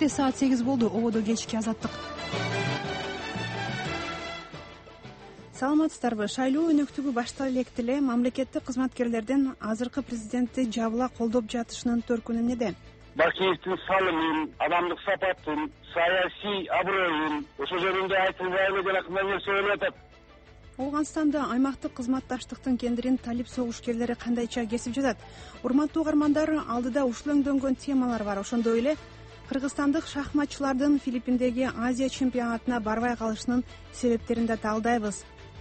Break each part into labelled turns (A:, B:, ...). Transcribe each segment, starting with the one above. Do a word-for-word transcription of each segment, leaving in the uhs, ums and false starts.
A: Кече саат сегиз болду. Ободо кечки азаттык. Саламатсыздарбы? Шайлоо өнөктүгү баштала электи эле мамлекеттик кызматкерлердин азыркы президентти жабыла колдоп жатышынын төркүнү эмнеде?
B: Бакиевдин салымын, адамдык сапатын, саясий аброюн ошол жөнүндө айтылбай эле жанакындай нерсе болуп атат.
A: Ооганстанда аймактык кызматташтыктын кендирин талип согушкерлери кандайча кесип жатат? Урматтуу угармандар, алдыда ушулөңдөнгөн темалар бар. Ошондой эле кыргызстандык шахматчылардын Филиппиндеги Азия чемпионатына барбай калышынын себептерин да талдайбыз.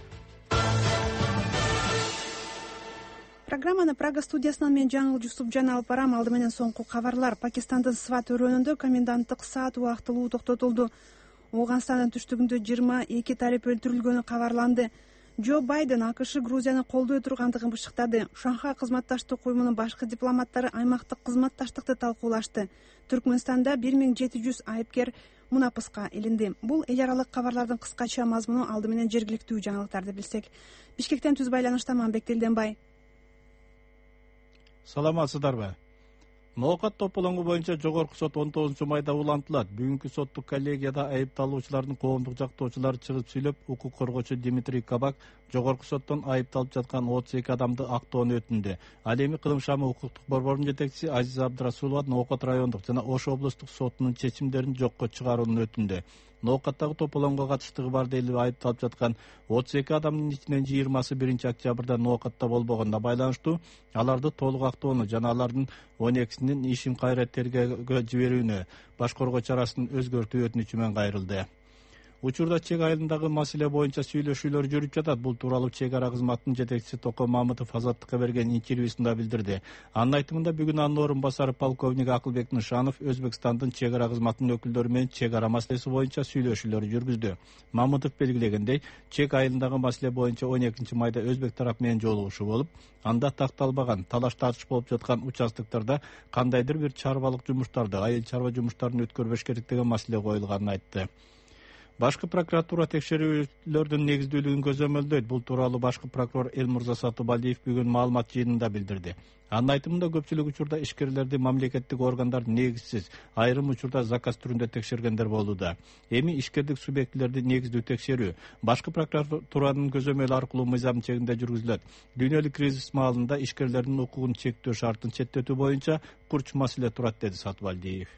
A: Программаны Прага студиясынан мен Жаңыл Жусупжан алып барам. Алды менен соңку кабарлар. Пакистандын Сват өрөөнүндө коменданттык саат убактылуу токтотулду. Ооганстандын түштүгүндө жыйырма эки талип өлтүрүлгөнү кабарланды. Джо Байден АКШ Грузияны колдой тургандыгын бышыктады. Шанхай кызматташтык уюмунун башкы дипломаттары аймактык кызматташтыкты талкуулашты. Түркмөнстанда бир миң жети жүз айыпкер мунапыска илинди. Бул эл аралык кабарлардын кыскача мазмуну. Алды менен жергиликтүү жаңылыктарды билсек. Бишкектен түз байланышта Мамбек Дилденбай.
C: Саламатсыздарбы? Ноокат тополоңу боюнча жогорку сот он тогузунчу майда улантылат. Бүгүнкү соттук коллегияда айыпталуучулардын коомдук жактоочулары чыгып сүйлөп, укук коргоочу Дмитрий Кабак жогорку соттон айыпталып жаткан отуз эки адамды актоону өтүндү. Ал эми Кылым шамы укуктук борборунун жетекчиси Азиза Абдрасулова Ноокат райондук жана Ош облустук сотунун чечимдерин жокко чыгарууну өтүндү. Ноокаттагы тополоңго катыштыгы бар делип айыпталып жаткан отуз эки адамдын ичинен жыйырмасы биринчи октябрда Ноокатта болбогонуна байланыштуу аларды толук актоону жана алардын он экисинин ишин кайра тергөөгө жиберүүнү башкаруу чарасын өзгөртүү өтүнүчү менен кайрылды. Учурда чек айылындагы маселе боюнча сүйлөшүүлөр жүрүп жатат. Бул тууралуу чек ара кызматынын жетекчиси Токо Мамытов Азаттыкка берген интервьюсунда билдирди. Анын айтымында бүгүн анын орун басары полковник Акылбек Нышанов Өзбекстандын чек ара кызматынын өкүлдөрү менен чек ара маселеси боюнча сүйлөшүүлөр жүргүздү. Мамытов белгилегендей, чек айылындагы маселе боюнча он экинчи майда Өзбек тарап менен жолугушуу болуп, анда такталбаган, талаш тартыш болуп жаткан участоктарда кандайдыр бир чарбалык жумуштарды, айыл чарба жумуштарын өткөрбөш керек деген маселе коюлганын айтты. Башкы прокуратура текшерүүлөрдүн негиздүүлүгүн көзөмөлдөйт. Бул тууралуу башкы прокурор Элмурза Сатыбалиев бүгүн маалымат жыйынында билдирди. Анын айтымында көпчүлүк учурда ишкерлерди мамлекеттик органдар негизсиз, айрым учурда заказ түрүндө текшергендер болууда. Эми ишкердик субъектилерди негиздүү текшерүү башкы прокуратуранын көзөмөлү аркылуу мыйзам чегинде жүргүзүлөт. Дүйнөлүк кризис маалында ишкерлердин укугун чектөө шартын четтетүү боюнча курч маселе турат, деди Сатыбалиев.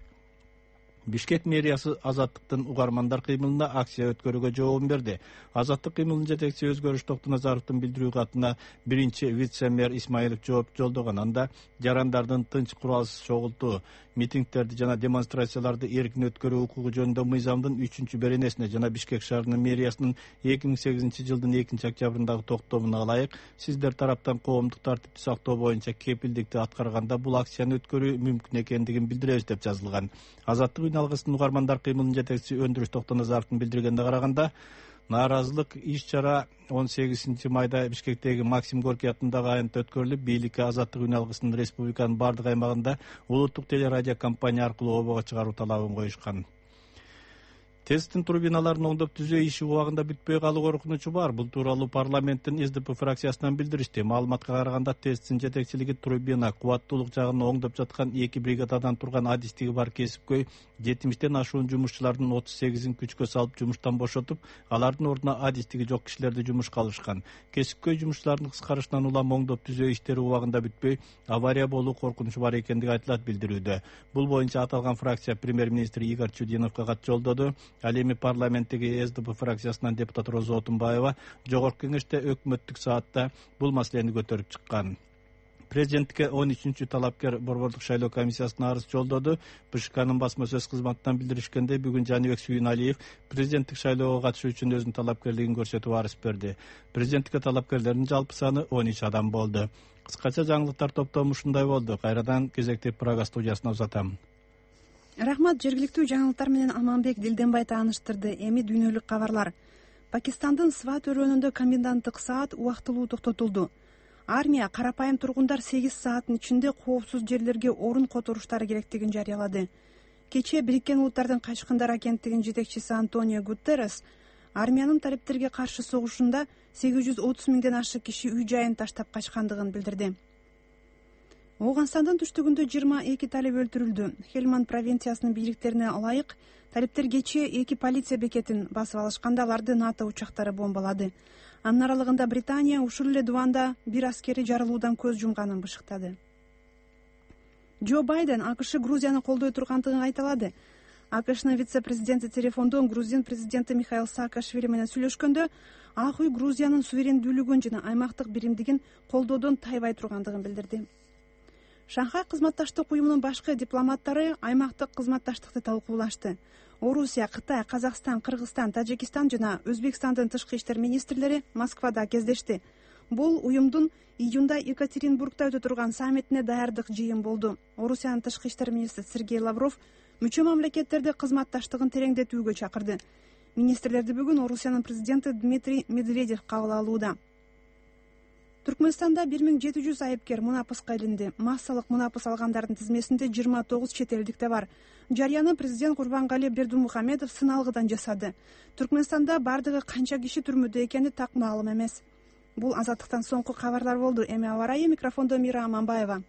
C: Бишкек мэриясы Азаттыктын угармандар кыймылына акция өткөрүүгө жообун берди. Азаттык кыймылынын жетекчиси Өзгөрүш Токтоназаровдун билдирүү катына биринчи вице-мэр Исмаилов жооп жолдогон. Анда жарандардын тынч куралсыз чогултуу, митингдерди жана демонстрацияларды эркин өткөрүү укугу жөнүндө мыйзамдын үчүнчү беренесине жана Бишкек шаарынын мэриясынын эки миң сегизинчи жылдын экинчи октябрындагы токтомуна ылайык сиздер тараптан коомдук тартипти сактоо боюнча кепилдикти аткарганда бул акцияны өткөрүү мүмкүн экендигин билдиребиз деп жазылган. Азаттык алгыстын угармандар кыймылынын жетекчиси Өндүрүш Токтоназаровдун билдиргенине караганда, нааразылык иш чара он сегизинчи майда Бишкектеги Максим Горький атындагы аянтта өткөрүлүп, бийликке Азаттык үн алгысын республиканын бардык аймагында улуттук телерадио компания аркылуу обого чыгаруу талабын коюшкан. ТЭСТин турбиналарын оңдоп түзөө иши убагында бүтпөй калуу коркунучу бар. Бул тууралуу парламенттин СДП фракциясынан билдиришти. Маалыматка караганда ТЭСТин жетекчилиги турбина кубаттуулук жагын оңдоп жаткан эки бригададан турган адистиги бар кесипкөй жетимиштен ашуун жумушчулардын отуз сегизин күчкө салып жумуштан бошотуп, алардын ордуна адистиги жок кишилерди жумушка алышкан. Кесипкөй жумушчулардын кыскарышынан улам оңдоп түзөө иштери убагында бүтпөй, авария болуу коркунучу бар экендиги айтылат билдирүүдө. Бул боюнча аталган фракция премьер-министр Игорь Чудиновго кат жолдоду. Ал эми парламенттеги СДП фракциясынан депутат Роза Отунбаева жогорку кеңеште өкмөттүк саатта бул маселени көтөрүп чыккан. Президентке он үчүнчү талапкер борбордук шайлоо комиссиясына арыз жолдоду. БШКнын басма сөз кызматынан билдиришкендей, бүгүн Жаныбек Сүйүналиев президенттик шайлоого катышуу үчүн өзүнүн талапкерлигин көрсөтүп арыз берди. Президенттикке талапкерлердин жалпы саны он үч адам болду. Кыскача жаңылыктар топтому ушундай болду. Кайрадан кезекти Прага студиясына узатам.
A: Рахмат, жергиликтүү жаңылыктар менен Аманбек Дилденбай тааныштырды. Эми дүйнөлүк кабарлар. Пакистандын Сват өрөөнүндө коменданттык саат убактылуу токтотулду. Армия карапайым тургундар сегиз сааттын ичинде коопсуз жерлерге орун которуштары керектигин жарыялады. Кечээ Бириккен Улуттардын Качкындар агенттигинин жетекчиси Антонио Гутеррес армиянын талиптерге каршы согушунда сегиз жүз отуз миңден ашык киши үй жайын таштап качкандыгын билдирди. Ооганстандын түштүгүндө жыйырма эки талип өлтүрүлдү. Хельманд провинциясынын бийликтерине ылайык, талиптер кечээ эки полиция бекетин басып алышканда аларды НАТО учактары бомбалады. Анын аралыгында Британия ушул эле дубанда бир аскери жарылуудан көз жумганын бышыктады. Джо Байден АКШ Грузияны колдой тургандыгын кайталады. АКШнын вице-президенти телефондон грузин президенти Михаил Саакашвили менен сүйлөшкөндө Ак үй Грузиянын суверендүүлүгүн жана аймактык биримдигин колдоодон тайбай тургандыгын билдирди. Шанхай кызматташтык уюмунун башкы дипломаттары аймактык кызматташтыкты талкуулашты. Орусия, Кытай, Казакстан, Кыргызстан, Тажикстан жана Өзбекстандын тышкы иштер министрлери Москвада кездешти. Бул уюмдун июнда Екатеринбургда өтө турган саммитине даярдык жыйын болду. Орусиянын тышкы иштер министри Сергей Лавров мүчө мамлекеттерди кызматташтыгын тереңдетүүгө чакырды. Министрлерди бүгүн Орусиянын президенти Дмитрий Медведев кабыл алууда. Түркмөнстанда бир миң жети жүз айыпкер мунапыска илинди. Массалык мунапыс алгандардын тизмесинде жыйырма тогуз чет элдик да бар. Жарыяны президент Курбангали Бердимухамедов сыналгыдан жасады. Түркмөнстанда бардыгы канча киши түрмөдө экени так маалым эмес. Бул Азаттыктан соңку кабарлар болду. Эми аба ырайы, микрофондо Мира Аманбаева.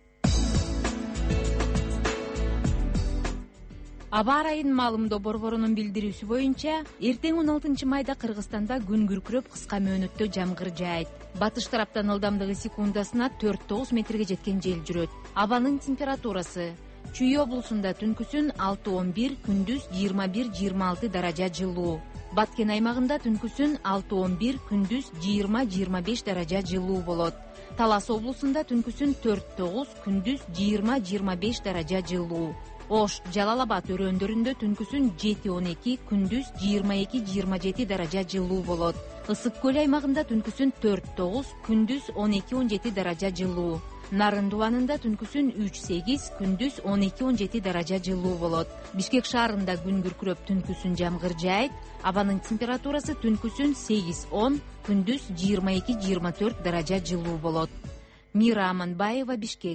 D: Аба ырайынын маалымдоо борборунун билдирүүсү боюнча, эртең он алтынчы майда Кыргызстанда күн күркүрөп кыска мөөнөттө жамгыр жаайт. Батыш тараптан ылдамдыгы секундасына төрт тогуз метрге жеткен жел жүрөт. Абанын температурасы: Чүй облусунда түнкүсүн алты он бир, күндүз жыйырма бир жыйырма алты даража жылуу. Баткен аймагында түнкүсүн алты он бир, күндүз жыйырма жыйырма беш даража жылуу болот. Талас облусунда түнкүсүн төрт тогуз, күндүз жыйырма жыйырма беш даража жылуу. Ош, Жалал Абад өрөөндөрүндө түнкүсүн жети он эки, күндүз жыйырма эки жыйырма жети даража жылуу болот. Ысык көл аймагында түнкүсүн төрт тогуз, күндүз он эки он жети даража жылуу. Нарын дубанында түнкүсүн үч сегиз, күндүз он эки он жети даража жылуу болот. Бишкек шаарында күн күркүрөп түнкүсүн жамгыр жаайт. Абанын температурасы түнкүсүн сегиз он, күндүз жыйырма эки жыйырма төрт даража жылуу болот. Мира Аманбаева, Бишкек.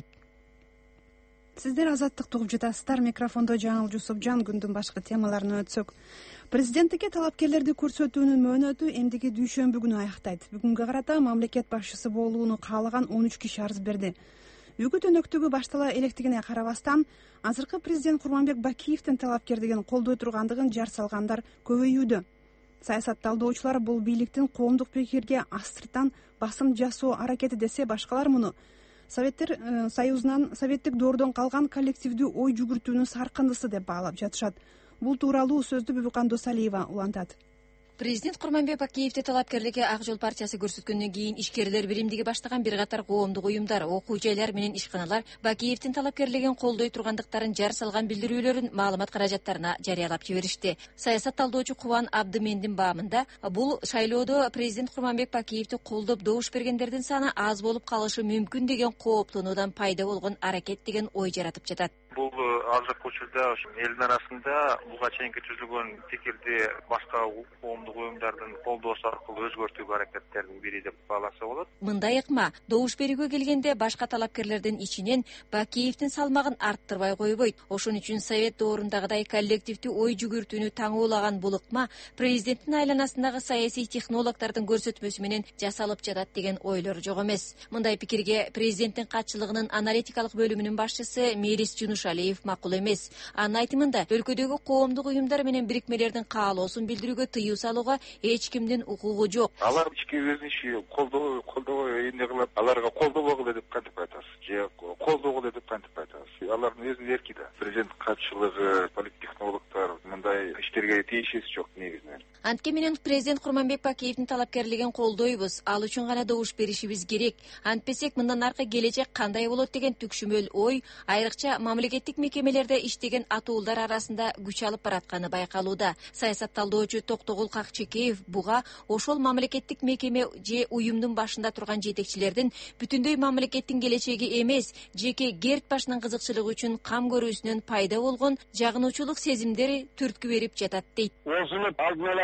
A: Сиздер Азаттыкты угуп жатасыздар. Микрофондо Жаңыл Жусупжан. Күндүн башкы темаларына өтсөк. Президенттикке талапкерлерди көрсөтүүнүн мөөнөтү эмдиги дүйшөмбү күнү аяктайт. Бүгүнгө карата мамлекет башчысы болууну каалаган он үч киши арыз берди. Үгүт өнөктүгү баштала электигине карабастан, азыркы президент Курманбек Бакиевдин талапкерлигин колдой тургандыгын жар салгандар көбөйүүдө. Саясат талдоочулар бул бийликтин коомдук пикирге астыртан басым жасоо аракети десе, башкалар муну Советтер Союзунан советтик доордон калган коллективдүү ой жүгүртүүнүн саркындысы деп баалап жатышат. Бул тууралуу сөздү Бүбүкан Досалиева улантат.
E: Президент Курманбек Бакиевди талапкерликке Ак Жол партиясы көрсөткөндөн кийин ишкерлер биримдиги баштаган бир катар коомдук уюмдар, окуу жайлар менен ишканалар Бакиевдин талапкерлигин колдой тургандыктарын жар салган билдирүүлөрүн маалымат каражаттарына жарыялап жиберишти. Саясат талдоочу Кубан Абдымендин баамында, бул шайлоодо президент Курманбек Бакиевди колдоп добуш бергендердин саны аз болуп калышы мүмкүн деген кооптонуудан пайда болгон аракет деген ой жаратып жатат.
F: Бул азыркы учурда элдин арасында буга чейинки түзүлгөн пикирди башка коомдук уюмдардын колдоосу аркылуу өзгөртүүгө аракеттердин бири деп бааласа болот.
E: Мындай ыкма добуш берүүгө келгенде башка талапкерлердин ичинен Бакиевдин салмагын арттырбай койбойт. Ошон үчүн совет доорундагыдай коллективдүү ой жүгүртүүнү таңуулаган бул ыкма президенттин айланасындагы саясий технологдордун көрсөтмөсү менен жасалып жатат деген ойлор жок эмес. Мындай пикирге президенттин катчылыгынын аналитикалык бөлүмүнүн башчысы Мерис Жунушалиев макул эмес. Анын айтымында, өлкөдөгү коомдук уюмдар менен бирикмелердин каалоосун билдирүүгө тыюу салууга эч кимдин укугу жок.
F: Алар ички өзүн иши колдоо колдобой эмне кылып, аларга колдобогула деп кантип айтасыз? Же колдогула деп кантип айтасыз? Алардын өзүнүн эрки да. Президент катчылыгы, политтехнологдор мындай иштерге тийишеси жок негизинен.
E: Антке менен президент Курманбек Бакиевдин талапкерлигин колдойбуз. Ал үчүн гана добуш беришибиз керек. Антпесек мындан аркы келечек кандай болот деген түкшүмөл ой, айрыкча мамлекеттик мекемелерде иштеген атуулдар арасында күч алып баратканы байкалууда. Саясат талдоочу Токтогул Какчекеев буга ошол мамлекеттик мекеме же уюмдун башында турган жетекчилердин бүтүндөй мамлекеттин келечеги эмес, жеке герд башынын кызыкчылыгы үчүн кам көрүүсүнөн пайда болгон жагынуучулук сезимдери түрткү берип жатат дейт.
B: Осуну алдын ала жүгүрүп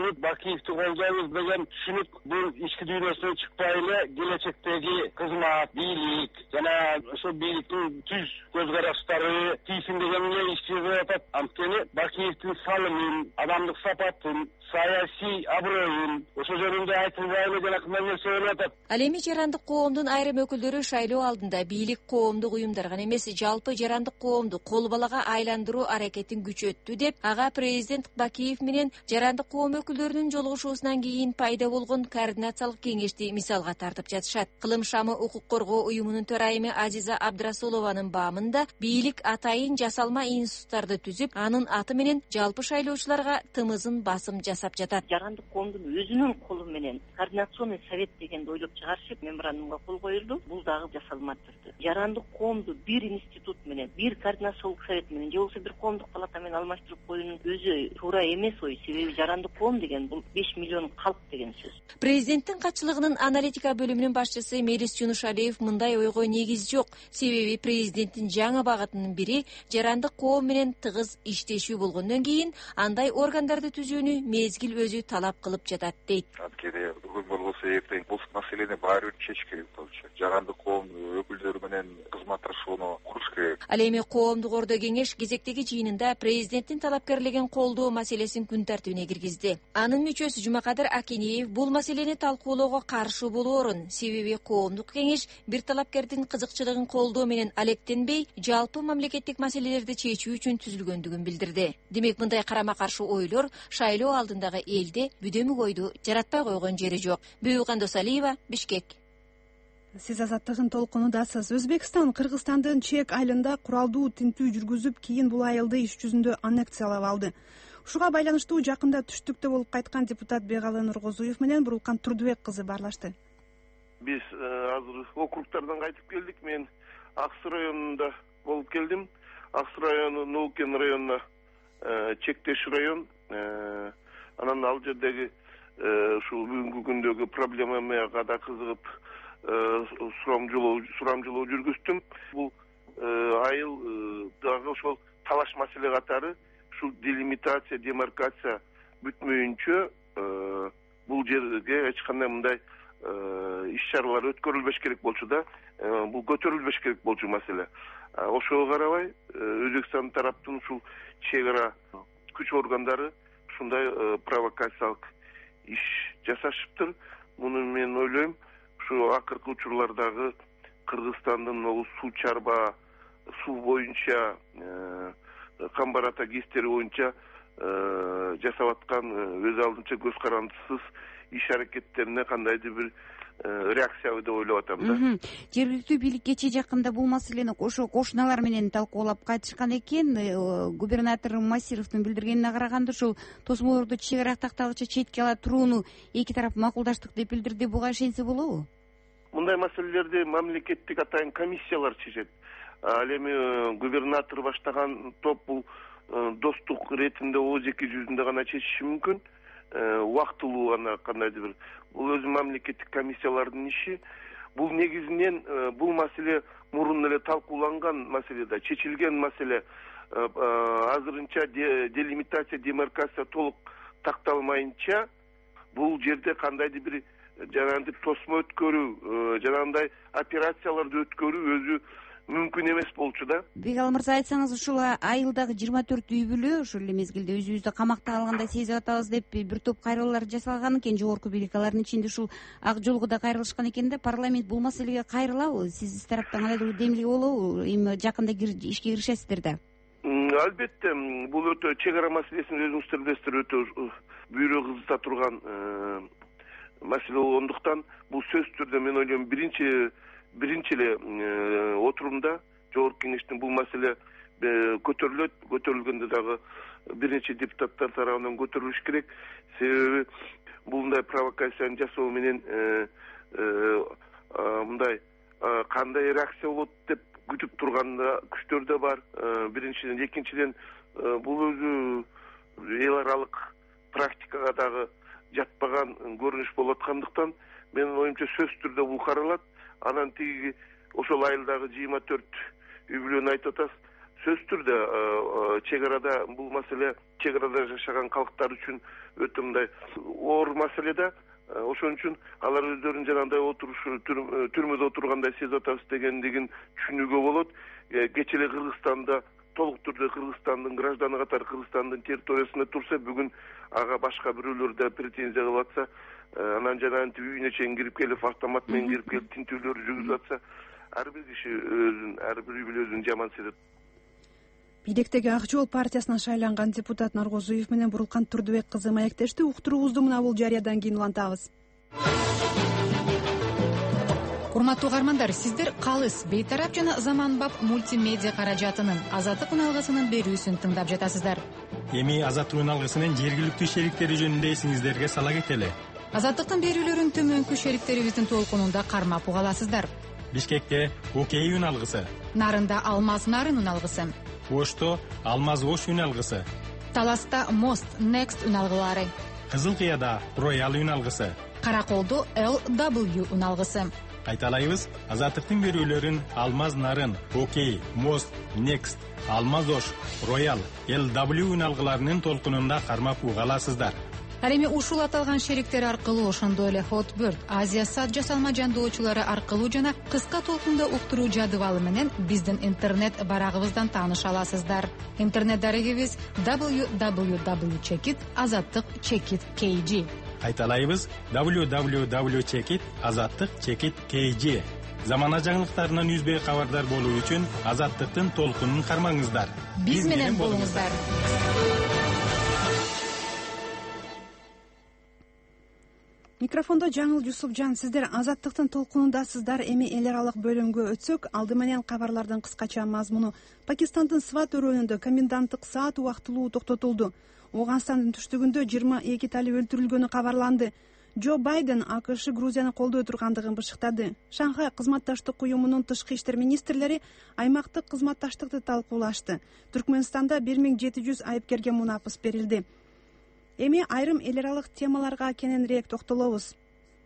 B: отуруп Бакиевди колдойбуз деген түшүнүк бул ички дүйнөсүнөн чыкпай эле келечектеги кызмат, бийлик жана ошол бийликтин түз көз караштары тийсин деген эле иш жасап атат. Анткени Бакиевдин салымын, адамдык сапатын, саясий аброюн ошол жөнүндө айтылбай эле жанакындай нерсе болуп атат.
E: Ал эми жарандык коомдун айрым өкүлдөрү шайлоо алдында бийлик коомдук уюмдар гана эмес, жалпы жарандык коомду кол балага айландыруу аракетин күчөттү деп, ага президент Бакиев менен жарандык коом өкүлдөрүнүн жолугушуусунан кийин пайда болгон координациялык кеңешти мисалга тартып жатышат. Кылым шамы укук коргоо уюмунун төрайымы Азиза Абдрасулованын баамында бийлик атайын жасалма институттарды түзүп, анын аты менен жалпы шайлоочуларга тымызын басым жасап жатат.
G: Жарандык коомдун өзүнүн колу менен координационный совет дегенди ойлоп чыгарышып, меморандумга кол коюлду. Бул дагы жасалма түрдө. Жарандык коомду бир институт менен, бир координациялык совет менен же болбосо бир коомдук палата менен алмаштырып коюунун өзү туура эмес ой. Себеби жарандык коом деген бул беш миллион калк деген сөз.
E: Президенттин катчылыгынын аналитика бөлүмүнүн башчысы Мелис Жунушалиев мындай ойго негиз жок. Себеби президенттин жаңы багытынын бири жарандык коом менен тыгыз иштешүү болгондон кийин андай органдарды түзүүнү мезгил өзү талап кылып жатат дейт.
F: Анткени бүгүн болбосо эртең бул маселени баары бир чечиш керек болчу. Жарандык коом өкүлдөрү менен кызматташууну куруш керек.
E: Ал эми коомдук ордо кеңеш кезектеги жыйынында президенттин талапкерлеген колдоо маселесин күн тартибине киргизди. Анын мүчөсү Жумакадыр Акиниев бул маселени талкуулоого каршы болоорун, себеби коомдук кеңеш бир талапкердин кызыкчылыгын колдоо менен алектенбей, жалпы мамлекеттик маселелерди чечүү үчүн түзүлгөндүгүн билдирди. Демек мындай карама каршы ойлор шайлоо алдындагы элде бүдөмүк ойду жаратпай койгон жери жок. Бүйүкан Досалиева, Бишкек.
A: Сиз азаттыгын толкунудасыз. Өзбекстан Кыргызстандын Чек айылында куралдуу тинтүү жүргүзүп, кийин бул айылды иш жүзүндө аннексиялап алды. Ушуга байланыштуу жакында түштүктө болуп кайткан депутат Бегалы Нургозуев менен Бурулкан Турдубек кызы баарлашты.
H: Биз азыр округтардан кайтып келдик. Мен Аксы районунда болуп келдим. Аксы району Нуукен районуна чектеш район. Анан ал жердеги ушул бүгүнкү күндөгү проблемага да кызыгып сурамжылоо сурамжылоо жүргүздүм. Бул айыл дагы ошол талаш маселе катары ушул делимитация, демаркация бүтмөйүнчө бул жерге эч кандай мындай иш-чаралар өткөрүлбөш керек болчу да, бул көтөрүлбөш керек болчу маселе. Ошого карабай Өзбекстан тараптын ушул чек ара күч органдары ушундай провокациялык иш жасашыптыр. Муну мен ойлойм, ушу акыркы учурлардагы Кыргызстандын ол суу чарба, суу боюнча, камбар ата кестери боюнча жасап аткан өз алдынча көз карандысыз иш аракеттерине кандайдыр бир реакция деп ойлоп атам да.
I: Жергиликтүү бийлик кече жакында бул маселени ошо кошуналар менен талкуулап кайтышкан экен. Губернатор Масировдун билдиргенине караганда ушул тосмолорду чек ара тактагыча четке ала турууну эки тарап макулдаштык деп билдирди. Буга ишенсе болобу?
H: Мындай маселелерди мамлекеттик атайын комиссиялар чечет. Ал эми губернатор баштаган топ бул достук иретинде ооз эки жүзүндө гана чечиши мүмкүн. Убактылуу гана кандайдыр бир. Бул өзү мамлекеттик комиссиялардын иши. Бул негизинен бул маселе мурун эле талкууланган маселе да, чечилген маселе. Азырынча делимитация, демаркация толук такталмайынча бул жерде кандайдыр бир жанагындай тосмо өткөрүү, жанагындай операцияларды өткөрүү өзү мүмкүн эмес болчу да.
I: Бегал мырза, айтсаңыз, ушул айылдагы жыйырма төрт үй бүлө ошол эле мезгилде өзүбүздү камакта алгандай сезип атабыз деп бир топ кайрылуулар жасалган экен. Жогорку бийлик алардын ичинде ушул Ак жолго да кайрылышкан экен да. Парламент бул маселеге кайрылабы? Сиз тараптан кандайдыр бир демилге болобу? Эми жакында ишке киришесиздер да.
H: Албетте, бул өтө чек ара маселесин өзүңүздөр билесиздер, өтө бүйрө кызыта турган маселе болгондуктан бул сөзсүз түрдө мен ойлойм биринчи биринчи эле отурумда жогорку кеңештин бул маселе көтөрүлөт. Көтөрүлгөндө дагы бир нече депутаттар тарабынан көтөрүлүш керек. Себеби булундай провокацияны жасоо менен мындай кандай реакция болот деп күтүп турган күчтөр да бар. Биринчиден, экинчиден бул өзү эл аралык практикага дагы жатпаган көрүнүш болуп аткандыктан менин оюмча сөзсүз түрдө бул каралат. Анан тиги ошол айылдагы жыйырма төрт үй бүлөнү айтып атасыз. сөзсүз түрдө чек арада бул маселе чек арада жашаган калктар үчүн өтө мындай оор маселе да. Ошон үчүн алар өздөрүн жанагындай отурушу түрмөдө отургандай сезип атабыз дегендигин түшүнүүгө болот. Кечээ эле Кыргызстанда толук түрдө Кыргызстандын гражданы катары Кыргызстандын территориясында турса, бүгүн ага башка бирөөлөр да претензия кылып атса, анан жанагынтип үйүнө чейин кирип келип, автомат менен кирип келип тинтүүлөр жүргүзүп атса, ар бир киши өзүн, ар бир үй бүлө өзүн жаман сезет.
A: Бийликтеги Ак жол партиясынан шайланган депутат Наргозуев менен Бурулкан Турдубек кызы маектешти. Уктуруубузду мына бул жарыядан кийин улантабыз.
D: Урматтуу угармандар, сиздер Калыс бейтарап жана заманбап мультимедиа каражатынын Азаттык үналгысынын берүүсүн тыңдап жатасыздар.
J: Эми Азаттык үналгысынын жергиликтүү шериктери жөнүндө эсиңиздерге сала кетели.
D: Азаттыктын берүүлөрүн төмөнкү шериктерибиздин толкунунда кармап угаласыздар.
J: Бишкекте Окей үналгысы,
D: Нарында Алмаз Нарын үналгысы,
J: Ошто Алмаз Ош үналгысы,
D: Таласта Мост Next үналгылары,
J: Кызыл Кыяда Роял үналгысы,
D: Караколду Эл дабл ю үналгысы.
J: Кайталайбыз, Азаттыктын берүүлөрүн Алмаз Нарын, Окей, Мост, Next, Алмаз Ош, Роял, Эл дабл ю үналгыларынын толкунунда кармап угаласыздар.
D: Ал эми ушул аталган шериктер аркылуу, ошондой эле Hotbird, Азия сад жасалма жандоочулары аркылуу жана кыска толкунда уктуруу жадыбалы менен биздин интернет барагыбыздан тааныша аласыздар. Интернет дарегибиз дабл ю дабл ю дабл ю чекит азаттык чекит кей джи.
J: Кайталайбыз, дабл ю дабл ю дабл ю чекит азаттык чекит кей джи. Замана жаңылыктарынан үзбөй кабардар болуу үчүн Азаттыктын толкунун кармаңыздар.
D: Биз менен болуңуздар.
A: Микрофондо Жаңыл Жусупжан. Сиздер Азаттыктын толкунундасыздар. Эми эл аралык бөлүмгө өтсөк, алды менен кабарлардын кыскача мазмуну. Пакистандын Сват өрөөнүндө коменданттык саат убактылуу токтотулду. Ооганстандын түштүгүндө жыйырма эки талип өлтүрүлгөнү кабарланды. Джо Байден АКШ Грузияны колдой тургандыгын бышыктады. Шанхай кызматташтык уюмунун тышкы иштер министрлери аймактык кызматташтыкты талкуулашты. Түркмөнстанда бир миң жети жүз айыпкерге мунапыс берилди. Эми айрым эл аралык темаларга кененирээк токтолобуз.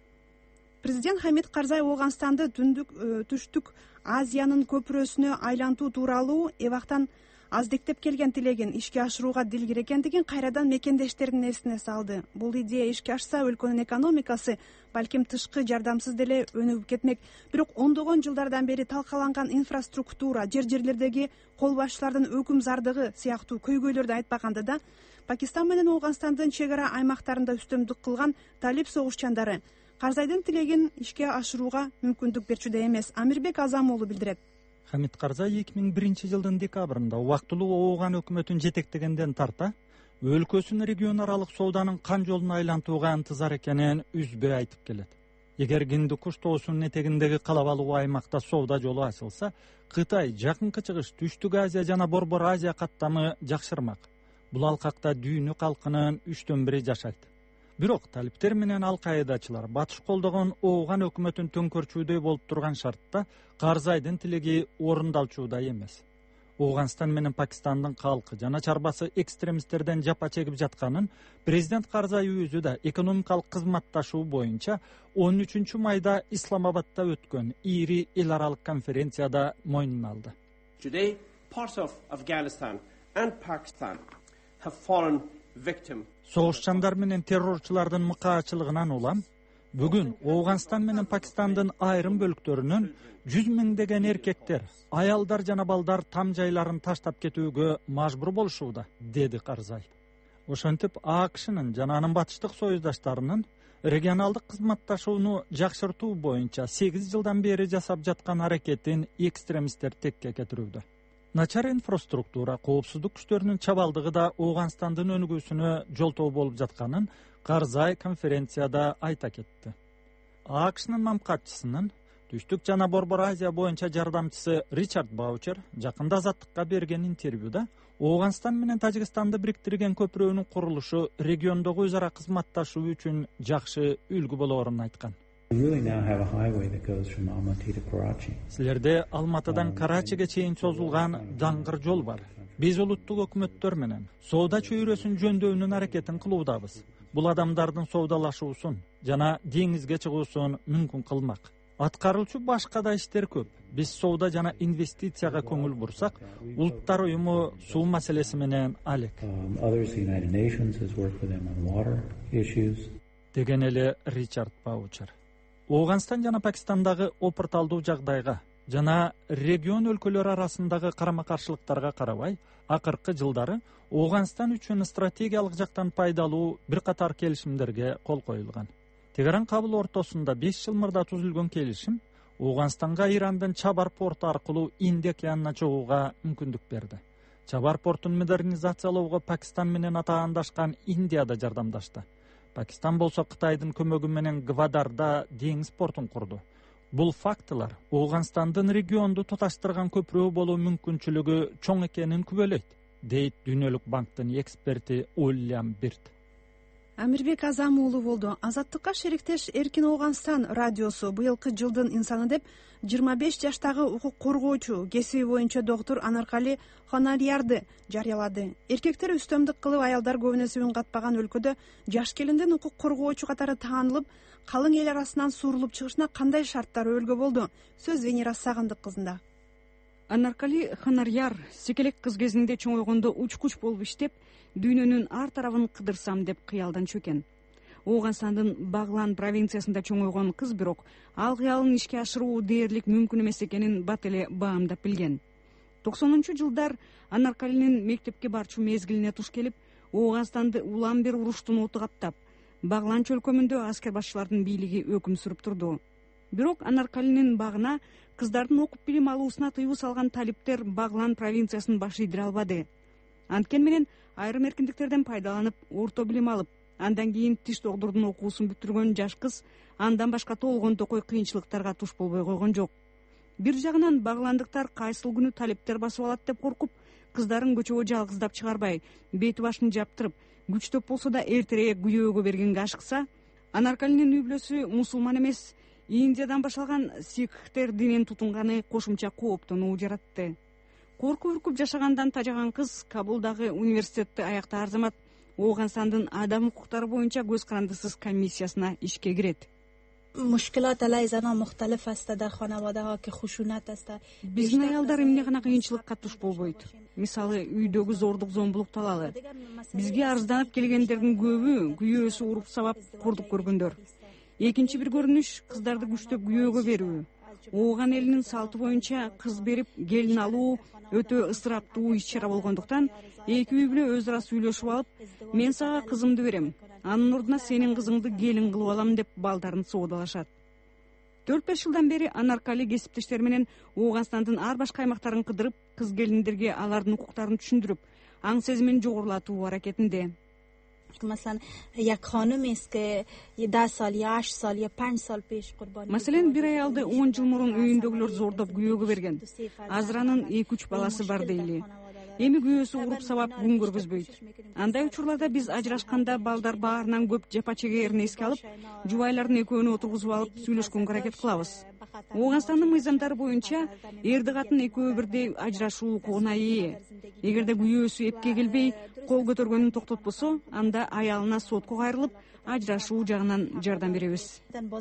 A: Президент Хамид Карзай Ооганстанды түндүк түштүк Азиянын көпүрөсүнө айлантуу тууралуу эбактан аздектеп келген тилегин ишке ашырууга дилгир экендигин кайрадан мекендештерин эсине салды. Бул идея ишке ашса, өлкөнүн экономикасы балким тышкы жардамсыз деле өнүгүп кетмек. Бирок ондогон жылдардан бери талкаланган инфраструктура, жер-жерлердеги кол башчылардын өкүм зардыгы сыяктуу көйгөйлөрдү айтпаганда да, Пакистан менен Ооганстандын чек ара аймактарында үстөмдүк кылган талип согушчандары Карзайдын тилегин ишке ашырууга мүмкүндүк берчүдөй эмес. Амирбек Азамуулу билдирет.
C: Хамид Карзай эки миң биринчи жылдын декабрында убактылуу Ооган өкмөтүн жетектегенден тарта өлкөсүн регион аралык сооданын кан жолун айлантууга ынтызар экенин үзбөй айтып келет. Эгер Гиндукуш тоосунун этегиндеги калабалуу аймакта соода жолу ачылса, Кытай, Жакынкы Чыгыш, Түштүк Азия жана Борбор Азия каттамы жакшырмак. Бул алкакта дүйнө калкынын үчтөн бири жашайт. Бирок талиптер менен ал каидачылар батыш колдогон Ооган өкмөтүн төңкөрчүүдөй болуп турган шартта Карзайдын тилеги орундалчуудай эмес. Ооганстан менен Пакистандын калкы жана чарбасы экстремисттерден жапа чегип жатканын президент Карзай өзү да экономикалык кызматташуу боюнча он үчүнчү майда Исламабадда өткөн ири эл аралык конференцияда мойнуна алды.
K: Today, parts of Afghanistan and Pakistan have fallen victim.
C: Согушчандар менен террорчулардын мыкаачылыгынан улам, бүгүн Ооганстан менен Пакистандын айрым бөлүктөрүнөн жүз миңдеген эркектер, аялдар жана балдар там жайларын таштап кетүүгө мажбур болушууда, деди Карзай. Ошентип АКШнын жана анын батыштык союздаштарынын регионалдык кызматташууну жакшыртуу боюнча сегиз жылдан бери жасап жаткан аракетин экстремисттер текке кетирүүдө. Начар инфраструктура, коопсуздук күчтөрүнүн чабалдыгы да Ооганстандын өнүгүүсүнө жолтоо болуп жатканын Карзай конференцияда айта кетти. АКШнын мамкатчысынын Түштүк жана Борбор Азия боюнча жардамчысы Ричард Баучер жакында Азаттыкка берген интервьюда Ооганстан менен Тажикстанды бириктирген көпүрөнүн курулушу региондогу өз ара кызматташуу үчүн жакшы үлгү болоорун айткан. Силерде Алматыдан Карачиге чейин созулган даңгыр жол бар. Биз улуттук өкмөттөр менен соода чөйрөсүн жөндөөнүн аракетин кылуудабыз. Бул адамдардын соодалашуусун жана деңизге чыгуусун мүмкүн кылмак.
L: аткарылчу башка да иштер көп. Биз соода жана инвестицияга көңүл бурсак, улуттар уюму суу маселеси менен алек. Деген эле Ричард Паучер. Ооганстан жана Пакистандагы опурталдуу жагдайга жана регион өлкөлөрү арасындагы карама-каршылыктарга карабай, акыркы жылдары Ооганстан үчүн стратегиялык жактан пайдалуу бир катар келишимдерге кол коюлган. Тегеран кабыл ортосунда беш жыл мурда түзүлгөн келишим Ооганстанга Ирандын Чабар порту аркылуу Инд океанына чыгууга мүмкүндүк берди. Чабар портун модернизациялоого Пакистан менен атаандашкан Индия да жардамдашты. Пакистан болсо Кытайдын көмөгү менен Гвадарда деңиз портун курду. Бул фактылар Ооганстандын регионду туташтырган көпүрө болуу мүмкүнчүлүгү чоң экенин күбөлөйт, дейт Дүйнөлүк банктын эксперти Уильям Бирд.
A: Амирбек Азам уулу болду. Азаттыкка шериктеш Эркин Ооганстан радиосу быйылкы жылдын инсаны деп жыйырма беш жаштагы укук коргоочу, кесиби боюнча доктур Анаркали Хонарьярды жарыялады. Эркектер үстөмдүк кылып, аялдар көбүнесе үн катпаган өлкөдө жаш келиндин укук коргоочу катары таанылып, калың эл арасынан сурулуп чыгышына кандай шарттар өлгө болду? Сөз Венера Сагындык кызында.
M: Анаркали Хонарьяр секелек кыз кезинде чоңойгондо учкуч болуп иштеп, дүйнөнүн ар тарабын кыдырсам деп кыялдан чөкен. Ооганстандын Баглан провинциясында чоңойгон кыз бирок ал кыялын ишке ашыруу дээрлик мүмкүн эмес экенин бат эле баамдап билген. токсонунчу жылдар Анаркалинин мектепке барчу мезгилине туш келип, Ооганстанды улам бир уруштун оту каптап, Баглан чөлкөмүндө аскер башчылардын бийлиги өкүм сүрүп турду. Бирок Анаркалинин багына кыздардын окуп билим алуусуна тыюу салган талиптер Баглан провинциясын баш ийдире албады. Анткени менен айрым эркиндиктерден пайдаланып, орто билим алып, андан кийин тиш доктордун окуусун бүтүргөн жаш кыз андан башка толгон токой кыйынчылыктарга туш болбой койгон жок. Бир жагынан багландыктар кайсыл күнү талиптер басып алат деп коркуп, кыздарын көчөгө жалгыздап чыгарбай, бети башын жаптырып, күчтөп болсо да эртерээк күйөөгө бергенге ашыкса, Анаркалинин үй бүлөсү мусулман эмес, Индиядан башталган сикхтер динин тутунганы кошумча кооптонуу жаратты. Коркуп үркүп жашагандан тажаган кыз Кабулдагы университетти аяктаар замат Ооганстандын адам укуктары боюнча көз карандысыз комиссиясына ишке кирет.
N: مشکلات علیه زنان مختلف است در خانواده ها که خشونت است.
M: Биздин аялдар эмне гана кыйынчылыкка туш болбойт. Мисалы, үйдөгү зордук зомбулукту алалы. Бизге арызданып келгендердин көбү күйөөсү уруп сабап курдук көргөндөр. Экинчи бир көрүнүш кыздарды күчтөп күйөөгө берүү. Ооган элинин салты боюнча кыз берип келин алуу өтө ысыраптуу иш-чара болгондуктан эки үй бүлө өз ара сүйлөшүп алып, мен сага кызымды берем, анын ордуна сенин кызыңды келин кылып алам деп балдарын соодалашат. төрт беш жылдан бери Анаркали кесиптештери менен Ооганстандын ар башка аймактарын кыдырып, кыз келиндерге алардын укуктарын түшүндүрүп, аң сезимин жогорулатуу аракетинде.
N: مثلا یک خانمی است که ده سال یا هشت سال یا پنج سال پیش قربانی.
M: Маселен, бир аялды он жыл мурун үйүндөгүлөр зордоп күйөөгө берген. Азыр анын эки үч баласы бар дейли. Эми күйөөсү уруп сабап күн көргөзбөйт. Андай учурларда биз ажырашканда балдар баарынан көп жапа чегээрин эске алып, жубайлардын экөөнү отургузуп алып сүйлөшкөнгө аракет кылабыз. Ооганстандын мыйзамдары боюнча эрди катын экөө бирдей ажырашуу укугуна ээ. Эгерде күйөөсү эпке келбей, кол көтөргөнүн токтотпосо, анда аялына сотко кайрылып, ажырашуу жагынан жардам беребиз.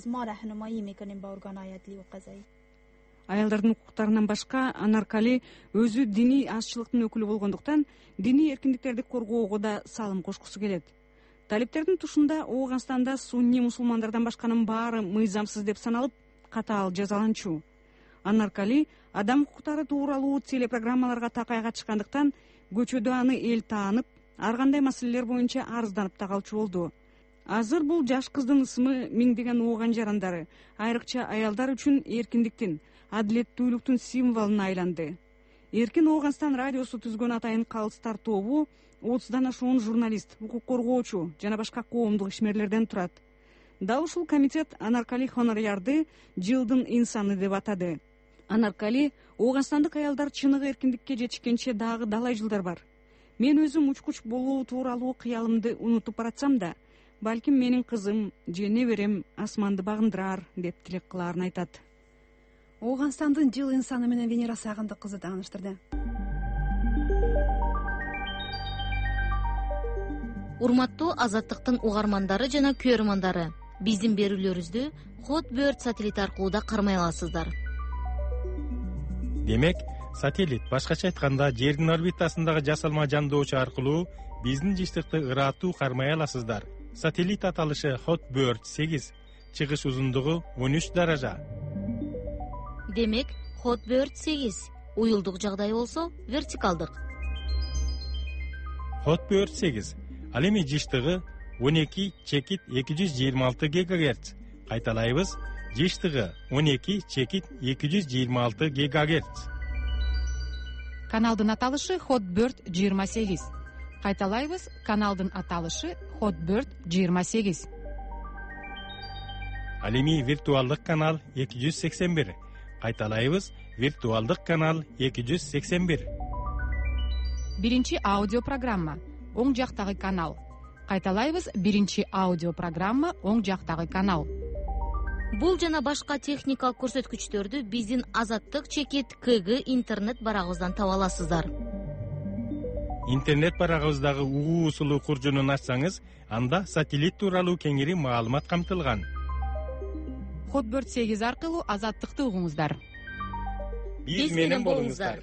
M: Аялдардын укуктарынан башка Анаркали өзү диний азчылыктын өкүлү болгондуктан диний эркиндиктерди коргоого да салым кошкусу келет. Талиптердин тушунда Ооганстанда сунни мусулмандардан башканын баары мыйзамсыз деп саналып, катаал жазаланчу. Анаркали адам укуктары тууралуу телепрограммаларга такай катышкандыктан көчөдө аны эл таанып, ар кандай маселелер боюнча арызданып да калчу болду. Азыр бул жаш кыздын ысымы миңдеген ооган жарандары, айрыкча аялдар үчүн эркиндиктин, адилеттүүлүктүн символуна айланды. Эркин Ооганстан радиосу түзгөн атайын калыстар тобу отуздан ашуун журналист, укук коргоочу жана башка коомдук ишмерлерден турат. Дал ушул комитет Анаркали Хонарьярды жылдын инсаны деп атады. Анаркали Ооганстандык аялдар чыныгы эркиндикке жетишкенче дагы далай жылдар бар. Мен өзүм учкуч болуу тууралуу кыялымды унутуп баратсам да, балким менин кызым же неберем асманды багындырар деп тилек кылаарын айтат.
A: Ооганстандын жыл инсаны менен Венера Сагындык кызы тааныштырды.
D: Урматтуу Азаттыктын угармандары жана көрөрмандары, биздин берүүлөрүбүздү
O: Hotbird сателлит аркылуу да кармай аласыздар.
J: Демек, сателлит башкача айтканда жердин орбитасындагы жасалма жандоочу аркылуу биздин жыштыкты ыраттуу кармай аласыздар. Сателлит аталышы Hotbird сегиз, чыгыш узундугу он үч даража.
O: Демек, Hotbird сегиз, уюлдук жагдай болсо вертикалдык.
J: Hotbird сегиз, ал эми жыштыгы он эки чекит эки жүз жыйырма алты гигагерц. Кайталайбыз, жыштыгы он эки чекит эки жүз жыйырма алты гигагерц.
P: Каналдын аталышы Hotbird жыйырма сегиз. Кайталайбыз, каналдын аталышы Hotbird жыйырма сегиз.
J: Ал эми виртуалдык канал эки жүз сексен бир. Кайталайбыз, виртуалдык канал эки жүз сексен бир.
P: Биринчи аудио программа, оң жактагы канал. Кайталайбыз, биринчи аудио программа, оң жактагы канал.
O: Бул жана башка техникалык көрсөткүчтөрдү биздин Азаттык чекит КГ интернет барагыбыздан таба аласыздар.
J: Интернет барагыбыздагы угуу усулу куржунун ачсаңыз, анда сателлит тууралуу кеңири маалымат камтылган.
P: Hotbird сегиз аркылуу Азаттыкты угуңуздар.
J: Биз менен болуңуздар.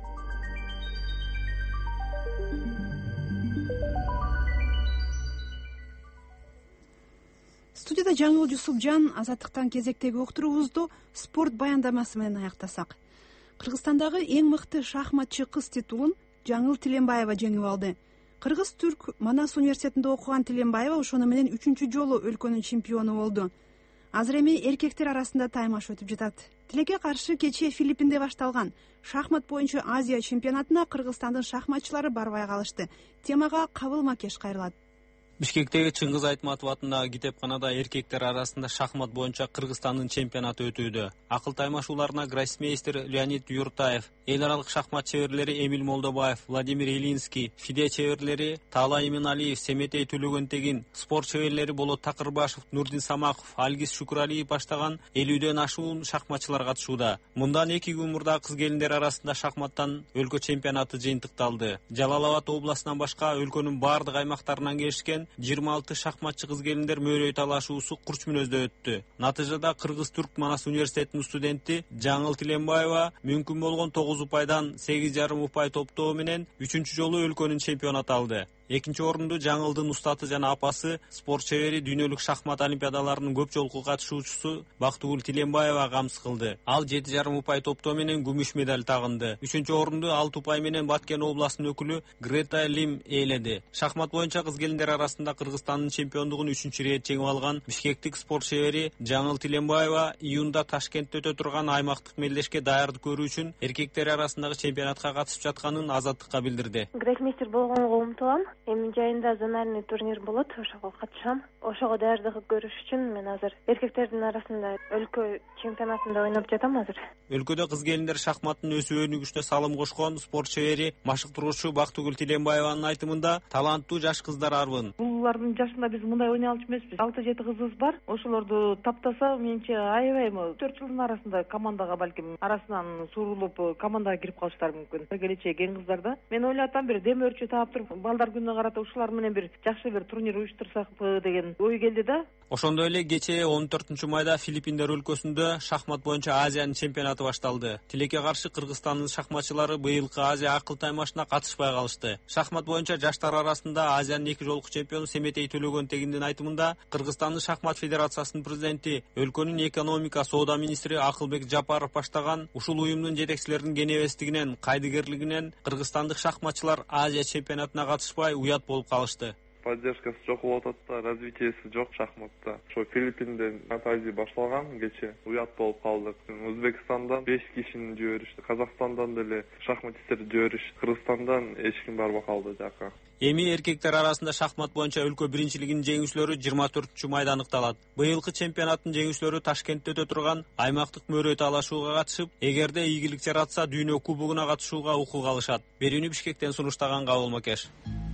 A: Студияда Жаңыл Жусупжан. Азаттыктан кезектеги уктуруубузду спорт баяндамасы менен аяктасак. Кыргызстандагы эң мыкты шахматчы кыз титулун Жаңыл Тиленбаева жеңип алды. Кыргыз түрк Манас университетинде окуган Тиленбаева ошону менен үчүнчү жолу өлкөнүн чемпиону болду. Азыр эми эркектер арасында таймаш өтүп жатат. Тилекке каршы кечээ Филиппинде башталган шахмат боюнча Азия чемпионатына Кыргызстандын шахматчылары барбай калышты. Темага Кабыл Макеш кайрылат.
Q: Бишкектеги Чыңгыз Айтматов атындагы китепканада эркектер арасында шахмат боюнча Кыргызстандын чемпионаты өтүүдө. Акыл таймашууларына гроссмейстер Леонид Юртаев, эл аралык шахмат чеберлери Эмиль Молдобаев, Владимир Илинский, фиде чеберлери Таала Иминалиев, Семетей Төлөгөнтегин, спорт чеберлери Болот Такырбашев, Нурдин Самаков, Альгиз Шукуралиев баштаган элүүдөн ашуун шахматчылар катышууда. Мындан эки күн мурда кыз келиндер арасында шахматтан өлкө чемпионаты жыйынтыкталды. Жалал Абад областынан башка өлкөнүн бардык аймактарынан келишкен жыйырма алты шахматчы кыз келиндер мөөрөй талашуусу Курч мүнөздө өттү. Натыйжада Кыргыз Түрк Манас университетинин студенти Жаңыл Тиленбаева мүмкүн болгон тогуз упайдан сегиз жарым упай топтоо менен үчүнчү жолу өлкөнүн чемпионаты алды. Экинчи орунду Жаңылдын устаты жана апасы, спорт чебери дүйнөлүк шахмат олимпиадаларынын көп жолку катышуучусу Бактыгүл Тиленбаева камсыз кылды. Ал жети жарым упай топтоо менен күмүш медаль тагынды. Үчүнчү орунду алты упай менен Баткен областынын өкүлү Грета Лим ээледи. Шахмат боюнча кыз келиндер арасында Кыргызстандын чемпиондугун үчүнчү ирет жеңип алган бишкектик спорт чебери Жаңыл Тиленбаева июнда Ташкентте өтө турган аймактык мелдешке даярдык көрүү үчүн эркектер арасындагы чемпионатка катышып жатканын Азаттыкка билдирди.
R: Гроссмейстер болгонго умтулам. Эми жайында зональный турнир болот, ошого катышам. Ошого даярдык көрүш үчүн мен азыр эркектердин арасында өлкө чемпионатында ойноп жатам азыр.
Q: Өлкөдө кыз келиндер шахматтын өсүп өнүгүшүнө салым кошкон спорт чебери машыктыруучу Бактыгүл Тиленбаеванын айтымында таланттуу жаш кыздар арбын.
S: Булардын жашында биз мындай ойной алчу эмеспиз. алты жети кызыбыз бар. Ошолорду таптаса, менче аябайм төрт жылдын арасында командага балким арасынан сурулуп командага кирип калыштары мүмкүн. Келечек эң кыздарда. Мен ойлотам бир дем өрчү таап туруп, балдар күнүнө карата ушулар менен бир жакшы бир турнир уюштурсакпы деген ой келди да.
Q: Ошондой эле кечээ он төртүнчү майда Филиппиндер өлкөсүндө шахмат боюнча Азиянын чемпионаты башталды. Тилекке каршы Кыргызстандын шахматчылары быйылкы Азия акыл таймашына катышпай калышты. Шахмат боюнча жаштар арасында Азиянын эки жолку чемпиону Семетей Төлөгөнтегиндин айтымында Кыргызстандын шахмат федерациясынын президенти, өлкөнүн экономика соода министри Акылбек Жапаров баштаган ушул уюмдун жетекчилеринин кенебестигинен, кайдыгерлигинен кыргызстандык шахматчылар Азия чемпионатына катышпай уят болуп калышты.
T: Поддержкасы жок болуп атат да, развитиеси жок шахматта. Ошо Филиппинден Атайзи башталган кече уят болуп калдык. Өзбекстандан беш кишини жиберишти, Казакстандан деле шахматисттерди жиберишти, Кыргызстандан эч ким барбай калды жака.
Q: Эми эркектер арасында шахмат боюнча өлкө биринчилигинин жеңүүчүлөрү жыйырма төртүнчү майда аныкталат. Быйылкы чемпионаттын жеңүүчүлөрү Ташкентте өтө турган аймактык мөөрөй талашууга катышып, эгерде ийгилик жаратса дүйнө кубогуна катышууга укук алышат. Берүүнү Бишкектен сунуштаган Кабыл Макеш.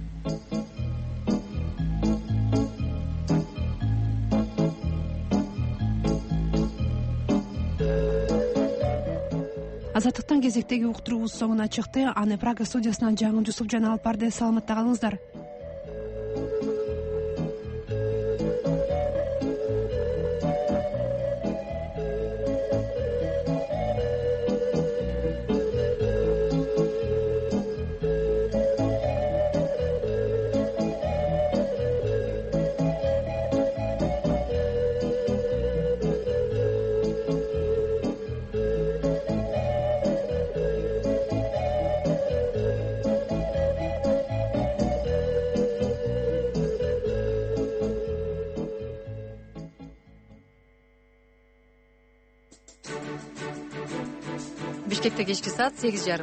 A: Азаттыктан кезектеги уктуруубуз соңуна чыкты. Аны Прага студиясынан Жаңыл Жусупжан алып барды. Саламатта калыңыздар.
U: Бишкекте кечки саат сегиз жарым.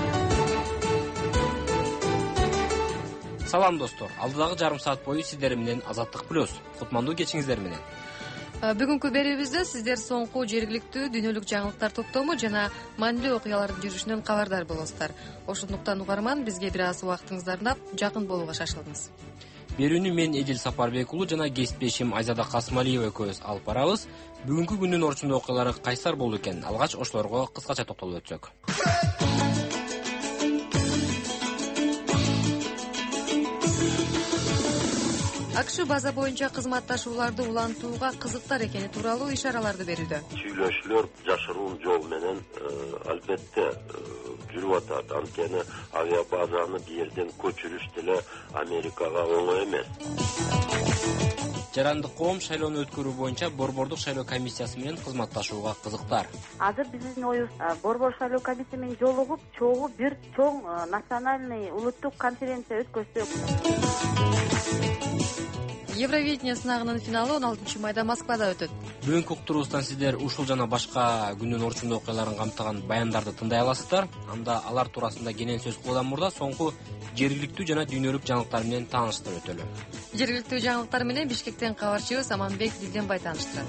V: Салам достор, алдыдагы жарым саат бою сиздер менен Азаттык плюс. Кутмандуу кечиңиздер менен.
U: Бүгүнкү берүүбүздө сиздер соңку жергиликтүү дүйнөлүк жаңылыктар топтому жана маанилүү окуялардын жүрүшүнөн кабардар болосуздар. Ошондуктан угарман, бизге бир аз убактыңызды арнап, жакын болууга шашылыңыз.
V: Берүүнү мен Эдил Сапарбек уулу жана кесиптешим Айзада Касымалиева экөөбүз алып барабыз. Бүгүнкү күндүн орчундуу окуялары кайсар болду экен? Алгач ошолорго кыскача токтолуп өтсөк.
U: АКШ база боюнча кызматташууларды улантууга кызыктар экени тууралуу ишараларды берүүдө.
W: Сүйлөшүүлөр жашыруун жол менен албетте жүрүп атат. Анткени авиабазаны бу жерден көчүрүш деле Америкага оңой эмес.
V: Жарандык коом шайлоону өткөрүү боюнча борбордук шайлоо комиссиясы менен кызматташууга кызыктар.
X: Азыр биздин оюбуз борбор шайлоо комиссиясы менен жолугуп, чогуу бир чоң национальный улуттук конференция өткөрсөк.
U: Евровидение сынагынын финалы он алтынчы майда Москвада өтөт.
V: Бүгүнкү уктуруубуздан сиздер ушул жана башка күндүн орчундуу окуяларын камтыган баяндарды тыңдай аласыздар. Анда алар туурасында кенен сөз кылуудан мурда соңку жергиликтүү жана дүйнөлүк жаңылыктар менен тааныштырып өтөлү.
U: Жергиликтүү жаңылыктар менен Бишкектен кабарчыбыз Аманбек Дилденбай тааныштырат.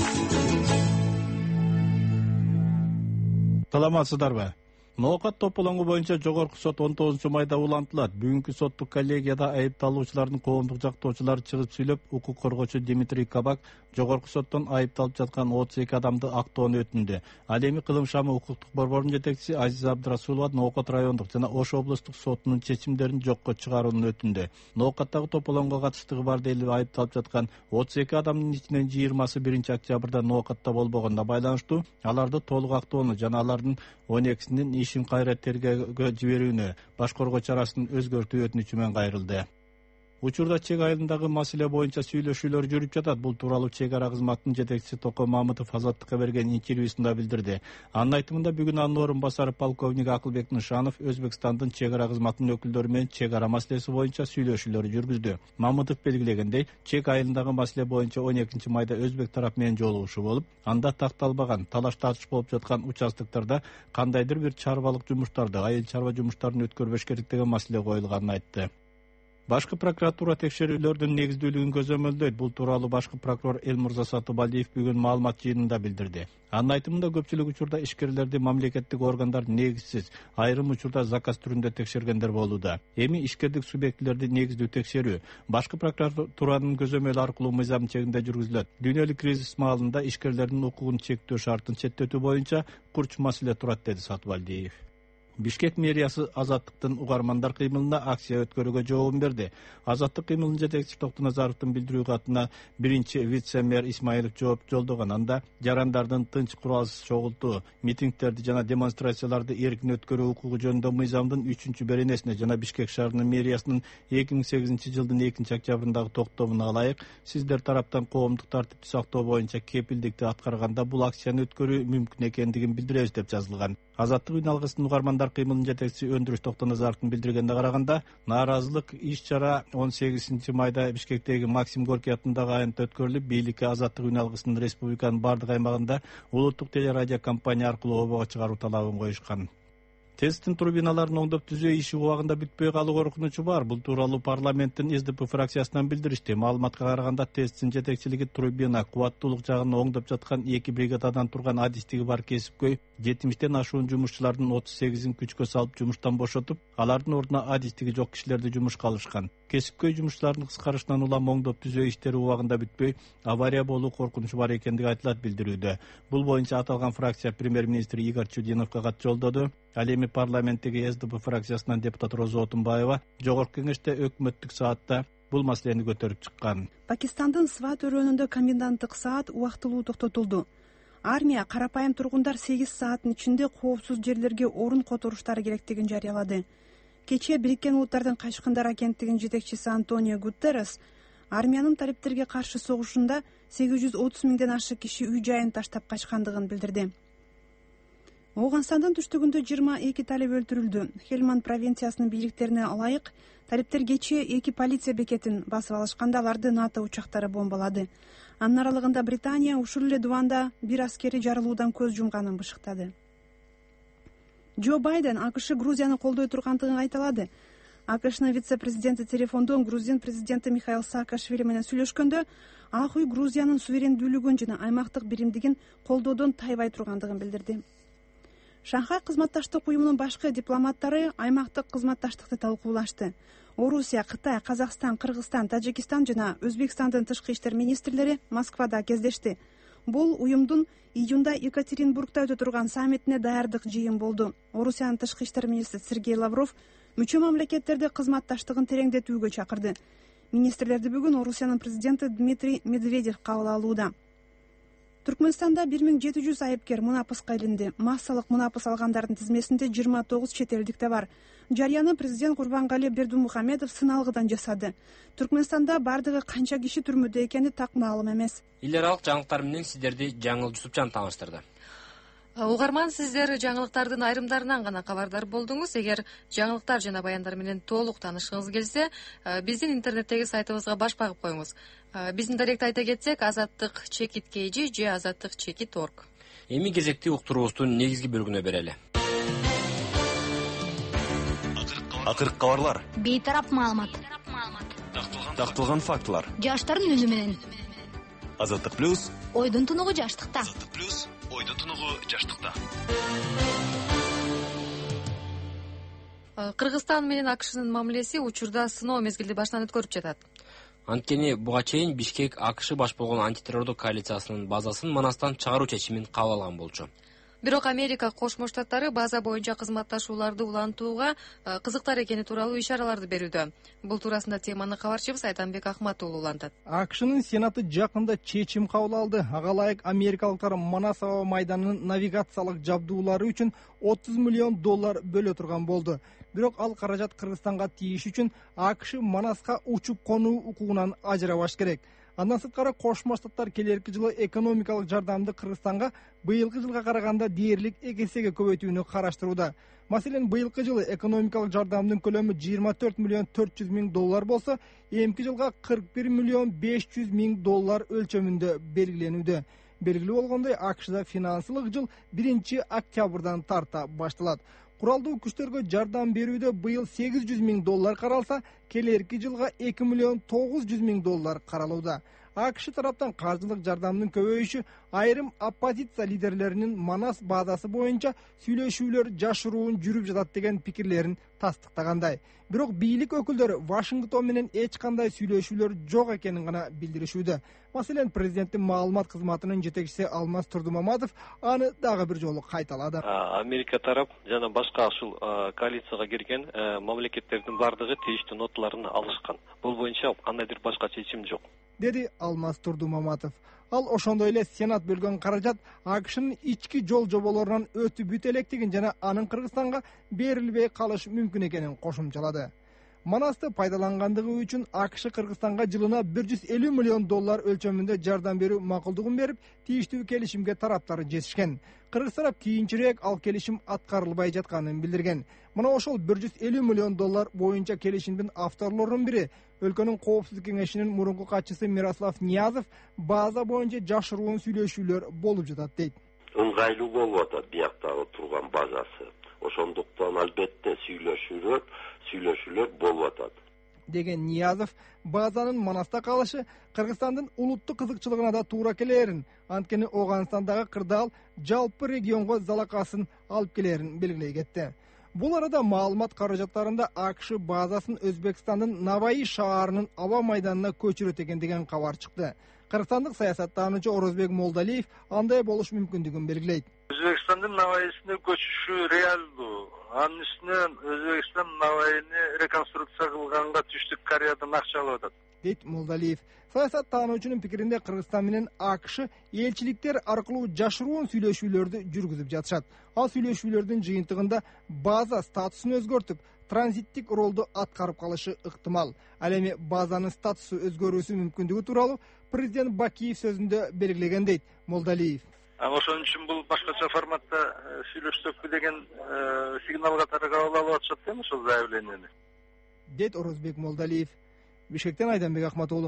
C: Саламатсыздарбы? Ноокат тополоңу боюнча жогорку сот он тогузунчу майда улантылат. Бүгүнкү соттук коллегияда айыпталуучулардын коомдук жактоочулары чыгып сүйлөп, укук коргоочу Дмитрий Кабак жогорку соттон айыпталып жаткан отуз эки адамды актоону өтүндү. Ал эми Кылым шамы укуктук борборунун жетекчиси Азиза Абдрасулова Ноокат райондук жана Ош облустук сотунун чечимдерин жокко чыгарууну өтүндү. Ноокаттагы тополоңго катыштыгы бар делип айыпталып жаткан отуз эки адамдын ичинен жыйырмасы биринчи октябрда Ноокатта болбогонуна байланыштуу аларды толук актоону жана алардын он экисинин ишин кайра тергөөгө жиберүүнү баш коргоо чарасын өзгөртүү өтүнүчү менен кайрылды. Учурда чек айылындагы маселе боюнча сүйлөшүүлөр жүрүп жатат. Бул тууралуу чек ара кызматынын жетекчиси Токо Мамытов Азаттыкка берген интервьюсунда билдирди. Анын айтымында бүгүн анын орун басары полковник Акылбек Нышанов Өзбекстандын чек ара кызматынын өкүлдөрү менен чек ара маселеси боюнча сүйлөшүүлөр жүргүздү. Мамытов белгилегендей, чек айылындагы маселе боюнча он экинчи майда Өзбек тарап менен жолугушуу болуп, анда такталбаган, талаш тартыш болуп жаткан участоктарда кандайдыр бир чарбалык жумуштарды, айыл чарба жумуштарын өткөрбөш керек деген маселе коюлганын айтты. Башкы прокуратура текшерүүлөрдүн негиздүүлүгүн көзөмөлдөйт. Бул тууралуу башкы прокурор Элмурза Сатыбалиев бүгүн маалымат жыйынында билдирди. Анын айтымында көпчүлүк учурда ишкерлерди мамлекеттик органдар негизсиз, айрым учурда заказ түрүндө текшергендер болууда. Эми ишкердик субъектилерди негиздүү текшерүү башкы прокуратуранын көзөмөлү аркылуу мыйзам чегинде жүргүзүлөт. Дүйнөлүк кризис маалында ишкерлердин укугун чектөө шартын четтетүү боюнча курч маселе турат, деди Сатыбалиев. Бишкек мэриясы Азаттыктын угармандар кыймылына акция өткөрүүгө жообун берди. Азаттык кыймылынын жетекчиси Токтоназаровдун билдирүү катына биринчи вице-мэр Исмаилов жооп жолдогон. Анда жарандардын тынч куралсыз чогултуу, митингдерди жана демонстрацияларды эркин өткөрүү укугу жөнүндө мыйзамдын үчүнчү беренесине жана Бишкек шаарынын мэриясынын эки миң сегизинчи жылдын экинчи октябрындагы токтомуна ылайык сиздер тараптан коомдук тартипти сактоо боюнча кепилдикти аткарганда бул акцияны өткөрүү мүмкүн экендигин билдиребиз деп жазылган. Азаттык үн алгысынын угармандар кыймылынын жетекчиси Өндүрүш Токтоназаровдун билдиргенине караганда, нааразылык иш-чара он сегизинчи майда Бишкектеги Максим Горький атындагы аянтта өткөрүлүп, бийликке Азаттык үн алгысынын республиканын бардык аймагында улуттук телерадио компания аркылуу обого чыгаруу талабын коюшкан. ТЭСтин турбиналарын оңдоп түзөө иши убагында бүтпөй калуу коркунучу бар. Бул тууралуу парламенттин эс дэ пэ фракциясынан билдиришти. Маалыматка караганда ТЭСтин жетекчилиги турбина кубаттуулук жагын оңдоп жаткан эки бригададан турган адистиги бар кесипкөй жетимиштен ашуун жумушчулардын отуз сегизин күчкө салып жумуштан бошотуп, алардын ордуна адистиги жок кишилерди жумушка алышкан. Кесипкөй жумушчулардын кыскарышынан улам оңдоп түзөө иштери убагында бүтпөй, авария болуу коркунучу бар экендиги айтылат билдирүүдө. Бул боюнча аталган фракция премьер-министр Игорь Чудиновго кат жолдоду. Ал эми парламенттеги эс дэ пэ фракциясынан депутат Роза Отунбаева жогорку кеңеште өкмөттүк саатта бул маселени көтөрүп чыккан.
A: Пакистандын Сват өрөөнүндө коменданттык саат убактылуу токтотулду. Армия карапайым тургундар сегиз сааттын ичинде коопсуз жерлерге орун которуштары керектигин жарыялады. Кечээ Бириккен Улуттардын Качкындар агенттигинин жетекчиси Антонио Гутеррес армиянын талиптерге каршы согушунда сегиз жүз отуз миңден ашык киши үй жайын таштап качкандыгын билдирди. Ооганстандын түштүгүндө жыйырма эки талип өлтүрүлдү. Хельманд провинциясынын бийликтерине ылайык, талиптер кечээ эки полиция бекетин басып алышканда аларды НАТО учактары бомбалады. Анын аралыгында Британия ушул эле дубанда бир аскери жарылуудан көз жумганын бышыктады. Джо Байден АКШ Грузияны колдой тургандыгын кайталады. АКШнын вице-президенти телефондон грузин президенти Михаил Саакашвили менен сүйлөшкөндө Ак үй Грузиянын суверендүүлүгүн жана аймактык биримдигин колдоодон тайбай тургандыгын билдирди. Шанхай кызматташтык уюмунун башкы дипломаттары аймактык кызматташтыкты талкуулашты. Орусия, Кытай, Казакстан, Кыргызстан, Тажикстан жана Өзбекстандын тышкы иштер министрлери Москвада кездешти. Бул уюмдун июнда Екатеринбургда өтө турган саммитине даярдык жыйын болду. Орусиянын тышкы иштер министри Сергей Лавров мүчө мамлекеттерди кызматташтыгын тереңдетүүгө чакырды. Министрлерди бүгүн Орусиянын президенти Дмитрий Медведев кабыл алууда. Түркмөнстанда бир миң жети жүз айыпкер мунапыска илинди. Массалык мунапыс алгандардын тизмесинде жыйырма тогуз чет элдик да бар. Жарыяны президент Курбангали Бердимухамедов сыналгыдан жасады. Түркмөнстанда бардыгы канча киши түрмөдө экени так маалым эмес.
V: Эл аралык жаңылыктар менен сиздерди Жаңыл Жусупжан тааныштырды.
U: Угарман, сиздер жаңылыктардын айрымдарынан гана кабардар болдуңуз. Эгер жаңылыктар жана баяндар менен толук таанышкыңыз келсе, биздин интернеттеги сайтыбызга баш багып коюңуз. Биздин даректи айта кетсек, азаттык чекит kg же азаттык чекит org.
V: Эми кезекти уктуруубуздун негизги бөлүгүнө берели.
B: Акыркы кабарлар.
E: Бейтарап маалымат.
B: Такталган фактылар.
E: Жаштардын үнү менен.
B: Азаттык плюс.
E: Ойдун тунугу жаштыкта.
B: Азаттык плюс. Ойдун тунугу жаштыкта.
U: Кыргызстан менен АКШнын мамилеси учурда сыноо мезгилди башынан өткөрүп жатат.
V: Анткени буга чейин Бишкек АКШ баш болгон антитеррордук коалициясынын базасын Манастан чыгаруу чечимин кабыл алган болчу.
U: Бирок Америка Кошмо Штаттары база боюнча кызматташууларды улантууга кызыктар экени тууралуу ишараларды берүүдө. Бул туурасында теманы кабарчыбыз Айтанбек Ахмат уулу улантат.
F: АКШнын Сенаты жакында чечим кабыл алды. Ага ылайык америкалыктар Манас аба майданынын навигациялык жабдуулары үчүн отуз миллион доллар бөлө турган болду. Бирок ал каражат Кыргызстанга тийиш үчүн АКШ Манаска учуп конуу укугунан ажырабаш керек. Андан сырткары Кошмо Штаттар келерки жылы экономикалык жардамды Кыргызстанга быйылкы жылга караганда дээрлик эки эсеге көбөйтүүнү караштырууда. Маселен, быйылкы жылы экономикалык жардамдын көлөмү жыйырма төрт миллион төрт жүз миң доллар болсо, эмки жылга кырк бир миллион беш жүз миң доллар өлчөмүндө белгиленүүдө. Белгилүү болгондой, АКШда финансылык жыл биринчи октябрдан тарта башталат. Куралдуу күчтөргө жардам берүүдө быйыл сегиз жүз миң доллар каралса, келерки жылга эки миллион тогуз жүз миң доллар каралууда. АКШ тараптан каржылык жардамдын көбөйүшү айрым оппозиция лидерлеринин Манас базасы боюнча сүйлөшүүлөр жашыруун жүрүп жатат деген пикирлерин тастыктагандай. Бирок бийлик өкүлдөрү Вашингтон менен эч кандай сүйлөшүүлөр жок экенин гана билдиришүүдө. Маселен, президенттин маалымат кызматынын жетекчиси Алмаз Турдумаматов аны дагы бир жолу кайталады.
G: Америка тарап жана башка ушул коалицияга кирген мамлекеттердин бардыгы тийиштүү ноталарын алышкан. Бул боюнча кандайдыр башка чечим жок,
F: деди Алмаз Турдумаматов. Ал ошондой эле Сенат бөлгөн каражат АКШнын ички жол жоболорунан өтүп бүтө электигин жана анын Кыргызстанга берилбей калыш мүмкүн экенин кошумчалады. Манасты пайдалангандыгы үчүн АКШ Кыргызстанга жылына бир жүз элүү миллион доллар өлчөмүндө жардам берүү макулдугун берип, тийиштүү келишимге тараптары жетишкен. Кыргыз тарап кийинчерээк ал келишим аткарылбай жатканын билдирген. Мына ошол бир жүз элүү миллион доллар боюнча келишимдин авторлорунун бири өлкөнүн коопсуздук кеңешинин мурунку катчысы Мирослав Ниязов база боюнча жашыруун сүйлөшүүлөр болуп жатат дейт.
W: Ыңгайлуу болуп атат бияктагы турган базасы. Ошондуктан албетте сүйлөшүүлөр сүйлөшүүлөр болуп атат,
F: деген Ниязов базанын Манаста калышы Кыргызстандын улуттук кызыкчылыгына да туура келерин, анткени Оганстандагы кырдаал жалпы регионго залакасын алып келерин белгилей кетти. Бул арада маалымат каражаттарында АКШ базасын Өзбекстандын Наваи шаарынын аба майданына көчүрөт экен деген кабар чыкты. Кыргызстандык саясаттануучу Орозбек Молдалиев андай болуш мүмкүндүгүн белгилейт.
Y: Өзбекстандын Наваисине көчүшү реалдуу. Анын үстүнө Өзбекстан Наваини реконструкция кылганга Түштүк Кореядан акча алып атат,
F: дейт Молдалиев. Саясаттануучунун пикиринде Кыргызстан менен АКШ элчиликтер аркылуу жашыруун сүйлөшүүлөрдү жүргүзүп жатышат. Ал сүйлөшүүлөрдүн жыйынтыгында база статусун өзгөртүп, транзиттик ролду аткарып калышы ыктымал. Ал эми базанын статусу өзгөрүүсү мүмкүндүгү тууралуу президент Бакиев сөзүндө белгилеген дейт Молдалиев.
Y: Ошон үчүн бул башкача форматта сүйлөшсөкпү деген сигнал катары кабыл алып атышат да ошол заявленияны,
F: дейт Орозбек Молдалиев. Бишкектен Айданбек Ахмат уулу.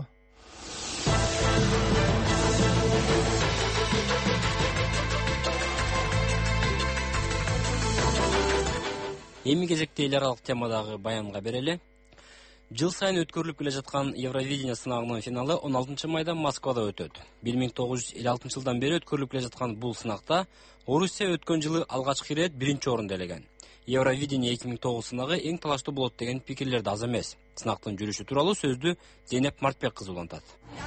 V: Эми кезекте эл аралык темадагы баянга берели. Жыл сайын өткөрүлүп келе жаткан Евровидение сынагынын финалы он алтынчы майда Москвада өтөт. бир миң тогуз жүз элүү алтынчы жылдан бери өткөрүлүп келе жаткан бул сынакта Орусия өткөн жылы алгачкы ирет биринчи орунду ээлеген. Евровидение эки миң тогуз сынагы эң талаштуу болот деген пикирлер да аз эмес. Сынактын жүрүшү тууралуу сөздү Зейнеп Мартбек кызы улантат.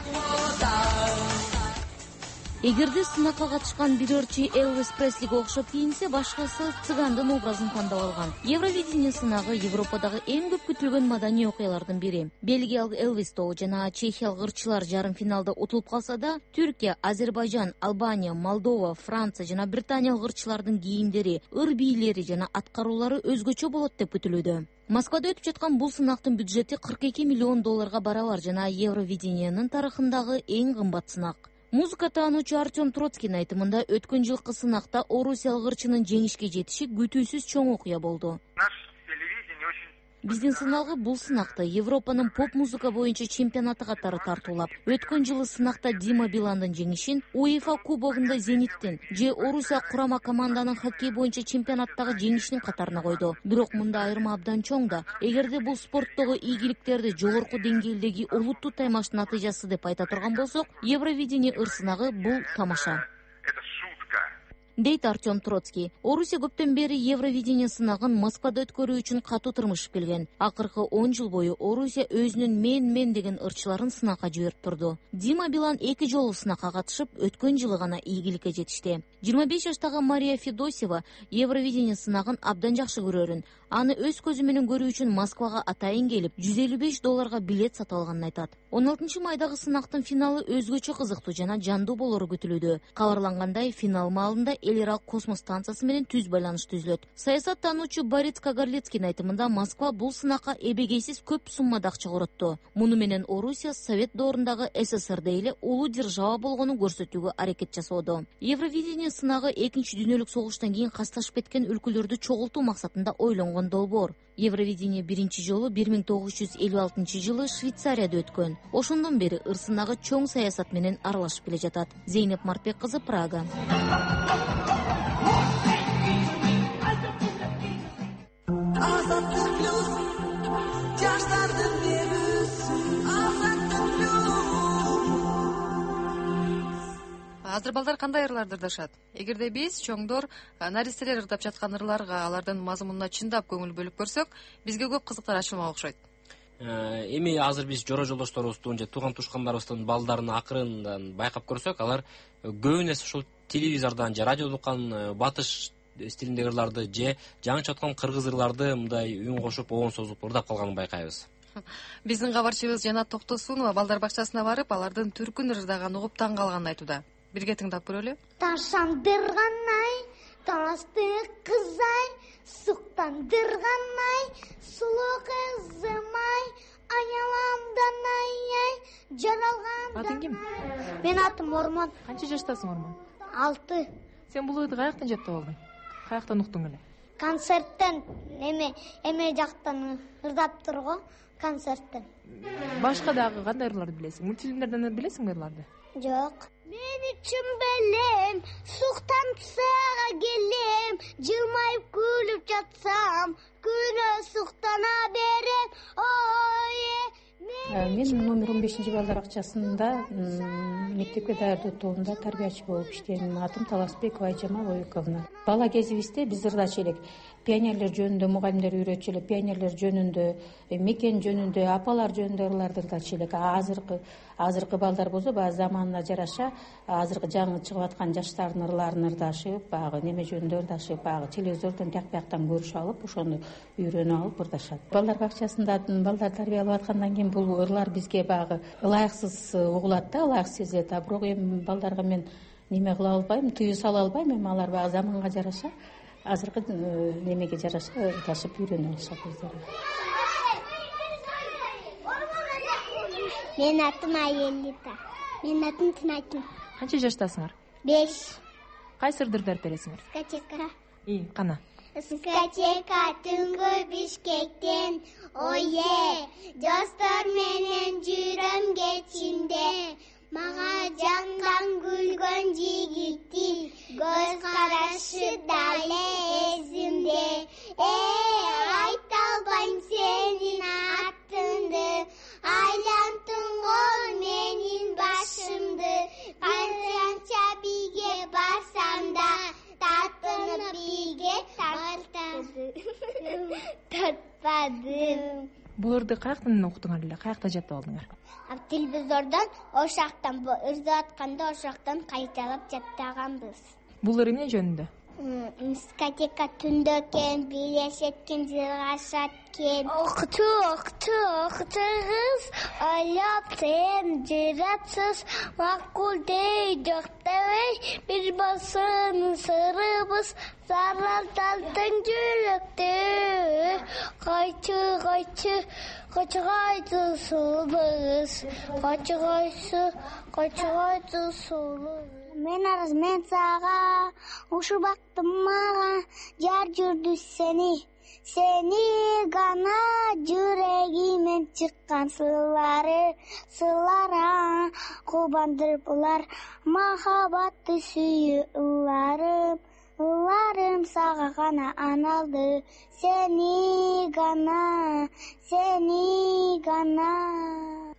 O: Эгерде сынакка катышкан бир ырчы Элвис Преслиге окшоп кийинсе, башкасы цыгандын образын тандап алган. Евровидение сынагы Европадагы эң көп күтүлгөн маданий окуялардын бири. Бельгиялык Элвис Тоу жана чехиялык ырчылар жарым финалда утулуп калса да, Түркия, Азербайжан, Албания, Молдова, Франция жана Британиялык ырчылардын кийимдери, ыр бийлери жана аткаруулары өзгөчө болот деп күтүлүүдө. Москвада өтүп жаткан бул сынактын бюджети кырк эки миллион долларга барабар жана Евровидениянын тарыхындагы эң кымбат сынак. Музыка таануучу Артем Троцкийдин айтымында өткөн жылкы сынакта орусиялык ырчынын жеңишке жетиши күтүүсүз чоң окуя болду. Биздин сыналгы бул сынакта Европанын поп-музыка боюнча чемпионаты катары тартуулап, өткөн жылы сынакта Дима Биландын жеңишин, УЕФА кубогунда Зениттин же Орусия курама команданын хоккей боюнча чемпионаттагы жеңишинин катарына койду. Бирок мында айырма абдан чоң да. Эгерде бул спорттогу ийгиликтерди жогорку деңгээлдеги улуттуу таймаштын натыйжасы деп айта турган болсок, Евровидение ыр сынагы бул тамаша. Дейт Артем Троцкий. Орусия көптөн бери Евровидение сынагын Москвада өткөрүү үчүн катуу тырмышып келген. Акыркы он жыл бою Орусия өзүнүн мен-мен деген ырчыларын сынакка жиберип турду. Дима Билан эки жолу сынакка катышып, өткөн жылы гана ийгиликке жетишти. жыйырма беш жаштагы Мария Федосева Евровидение сынагын абдан жакшы көрөрүн. Аны өз көзү менен көрүү үчүн Москвага атайын келип, жүз элүү беш долларга билет сатып алганын айтат. он алтынчы майдагы сынактын финалы өзгөчө кызыктуу жана жандуу болору күтүлүүдө. Кабарлангандай, финал маалында эл аралык космос станциясы менен түз байланыш түзүлөт. Саясаттануучу Борис Кагарлицкийдин айтымында, Москва бул сынакка эбегейсиз көп суммада акча коротто. Муну менен Орусия Совет доорундагы СССРде эле улуу держава болгонун көрсөтүүгө аракет жасоодо. Евровидение сынагы экинчи дүйнөлүк согуштан кийин касташып кеткен өлкөлөрдү чогултуу максатында ойлонгон долбоор. Евровидение биринчи жолу бир миң тогуз жүз элүү алтынчы жылы Швейцарияда өткөн. Ошондон бери ыр сынагы чоң саясат менен аралашып келе жатат. Зейнеп Мартбек кызы, Прага.
U: Азыр балдар кандай ырларды ырдашат? Эгерде биз чоңдор наристелер ырдап жаткан ырларга, алардын мазмунуна чындап көңүл бөлүп көрсөк, бизге көп кызыктар ачылмак окшойт.
V: Эми азыр биз жора жолдошторубуздун же тууган тушкандарыбыздын балдарын акырындан байкап көрсөк, алар көбүн эсе ушул телевизордон же радиодон уккан батыш стилиндеги ырларды же жаңыча өткөн кыргыз ырларды мындай үн кошуп, оон созуп ырдап калганын байкайбыз.
U: Биздин кабарчыбыз Жанат Токтосунова балдар бакчасына барып, алардын түркүн ырдаганын угуп таң калганын айтууда. Бирге тыңдап көрөлү.
H: Ташандырганай, талашты кызай, суктандырганай, сулуу кызымай, аяламдан ай-ай, жаралгандан.
U: Атың ким?
H: Мен атым Ормон.
U: Канча жаштасың, Ормон?
H: алты.
U: Сен бул ырды каяктан жаттап алдың? Каяктан уктуң эле?
H: Концерттен, эме эме жактан ырдап турго, концерттен.
U: Башка дагы кандай ырларды билесиң? Мультфильмдерден билесиңби ырларды?
H: Жок. Мен үчүн белем, суктанса келем, жылмайып күлүп жатсам, күнөө суктана берем. Ой,
I: мен номер он бешинчи балдар бакчасында мектепке даярдоо тобунда тарбиячы болуп иштейм. Атым Таласбекова Айжамал Оюковна. Бала кезибизде биз ырдачу элек. Пионерлер жөнүндө мугалимдер үйрөтчү эле, пионерлер жөнүндө, мекен жөнүндө, апалар жөнүндө ырларды ырдачу элек. Азыркы азыркы балдар болсо баягы заманына жараша, азыркы жаңы чыгып аткан жаштардын ырларын ырдашып, баягы неме жөнүндө ырдашып, баягы телевизордон тияк бияктан көрүшүп алып, ошону үйрөнүп алып ырдашат. Балдар бакчасында балдар тарбиялап аткандан кийин бул ырлар бизге баягы ылайыксыз угулат да, ылайык сезилет. А бирок эми балдарга мен неме кыла албайм, тыюу сала албайм. Эми алар баягы заманга жараша, азыркы немеге жараша ырдашып үйрөнүп алышат өздөрү.
H: Мен атым Айелита. Мен атым Тинакин.
U: Канча жаштасыңар?
H: беш.
U: Кайсы ырды ырдап бересиңер?
H: Скачека.
U: И, кана.
H: Скачека түнгө Бишкектен, ое, достор менен жүрөм кечинде. Мага жанган күлгөн жигитти, көз карашы дале эзимде. Э, жатпадым.
D: Буларды каяктан уктуңар эле? Каякта жатып алдыңар?
H: Телевизордон ошактан өзү атканда ошактан кайталап жаттаганбыз.
D: Булар эмне жөнүндө?
H: Дискотека түндө экен, бийлешеткен, жыргашат экен. Окту, окту, октуңуз, ойлоп сен жыратсыз, макул дей жок дебей, бир болсун сырыбыз, заралталтын жүрөктү. Койчу, койчу, койчу койчу сулубуз, койчу койчу, койчу койчу сулубуз. Мен арыз мен сага, ушу бактым мага, жар жүрдү сени, сени гана жүрегимен чыккан сылары, сылара кубандырып улар, махабатты сүйүү ыларым, ыларым сага гана аналды, сени гана, сени гана.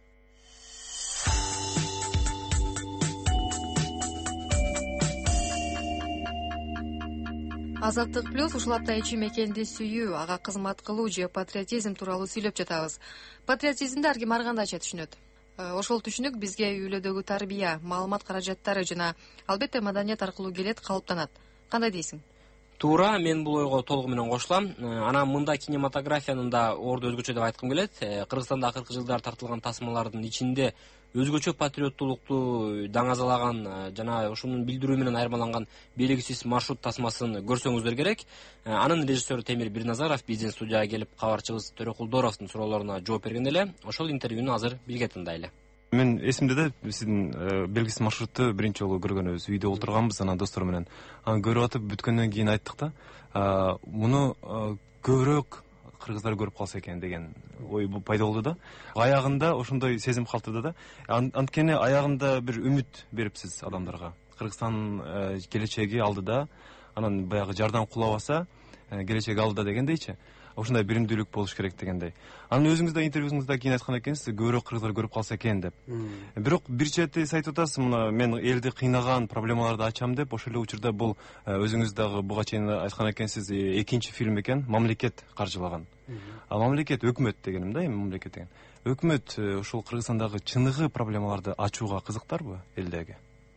U: Азаттык плюс ушул апта ичи мекенди сүйүү, ага кызмат кылуу же патриотизм тууралуу сүйлөп жатабыз. Патриотизмди ар ким ар кандайча түшүнөт. Ошол түшүнүк бизге үйлөдөгү тарбия, маалымат каражаттары жана албетте маданият аркылуу келет, калыптанат. Кандай дейсиң?
V: Туура, мен бул ойго толугу менен кошулам. Анан мында кинематографиянын да орду өзгөчө деп айткым келет. Кыргызстанда акыркы жылдары тартылган тасмалардын ичинде өзгөчө патриоттуулукту даңазалаган жана ушунун билдирүү менен айырмаланган белгисиз маршрут тасмасын көрсөңүздөр керек. Анын режиссеру Темир Бирназаров биздин студияга келип кабарчыбыз Төрөкулдоровдун суроолоруна жооп бергенде эле ошол интервьюну азыр бирге тындайлы.
K: Мен эсимде да сиздин белгисиз маршрутту биринчи жолу көргөнүбүз, үйдө олтурганбыз, анан достор менен. Анан көрүп атып бүткөндөн кийин айттык да, муну көбүрөөк кыргыздар көрүп калса экен деген ой пайда болду да. Аягында ошондой сезим калтырды да. Анткени аягында бир үмүт берипсиз адамдарга. Кыргызстан келечеги алдыда, анан баягы жардан кулабаса, келечеги алдыда дегендейчи. Ошондой биримдүүлүк болуш керек дегендей. Анын өзүңүз да интервьюңузда кийин айткан экенсиз, көбүрөөк кыргыздар көрүп калса экен деп. Бирок бир чети айтып атасыз, мына мен элди кыйнаган проблемаларды ачам деп, ошол эле учурда бул өзүңүз дагы буга чейин айткан экенсиз, экинчи фильм экен, мамлекет каржылаган. А мамлекет өкмөт дегеним да, эми мамлекет деген. Өкмөт ушул Кыргызстандагы чыныгы проблемаларды ачууга кызыктарбы элдеги?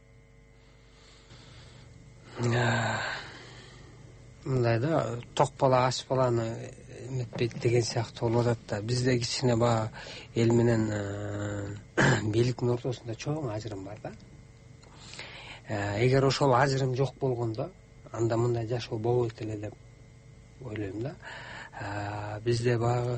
L: Мындай да, ток бала аш баланы эметпейт деген сыяктуу болуп атат да. Бизде кичине баа эл менен бийликтин ортосунда чоң ажырым бар да. Эгер ошол ажырым жок болгондо, анда мындай жашоо болбойт эле деп ойлойм да. Бизде баягы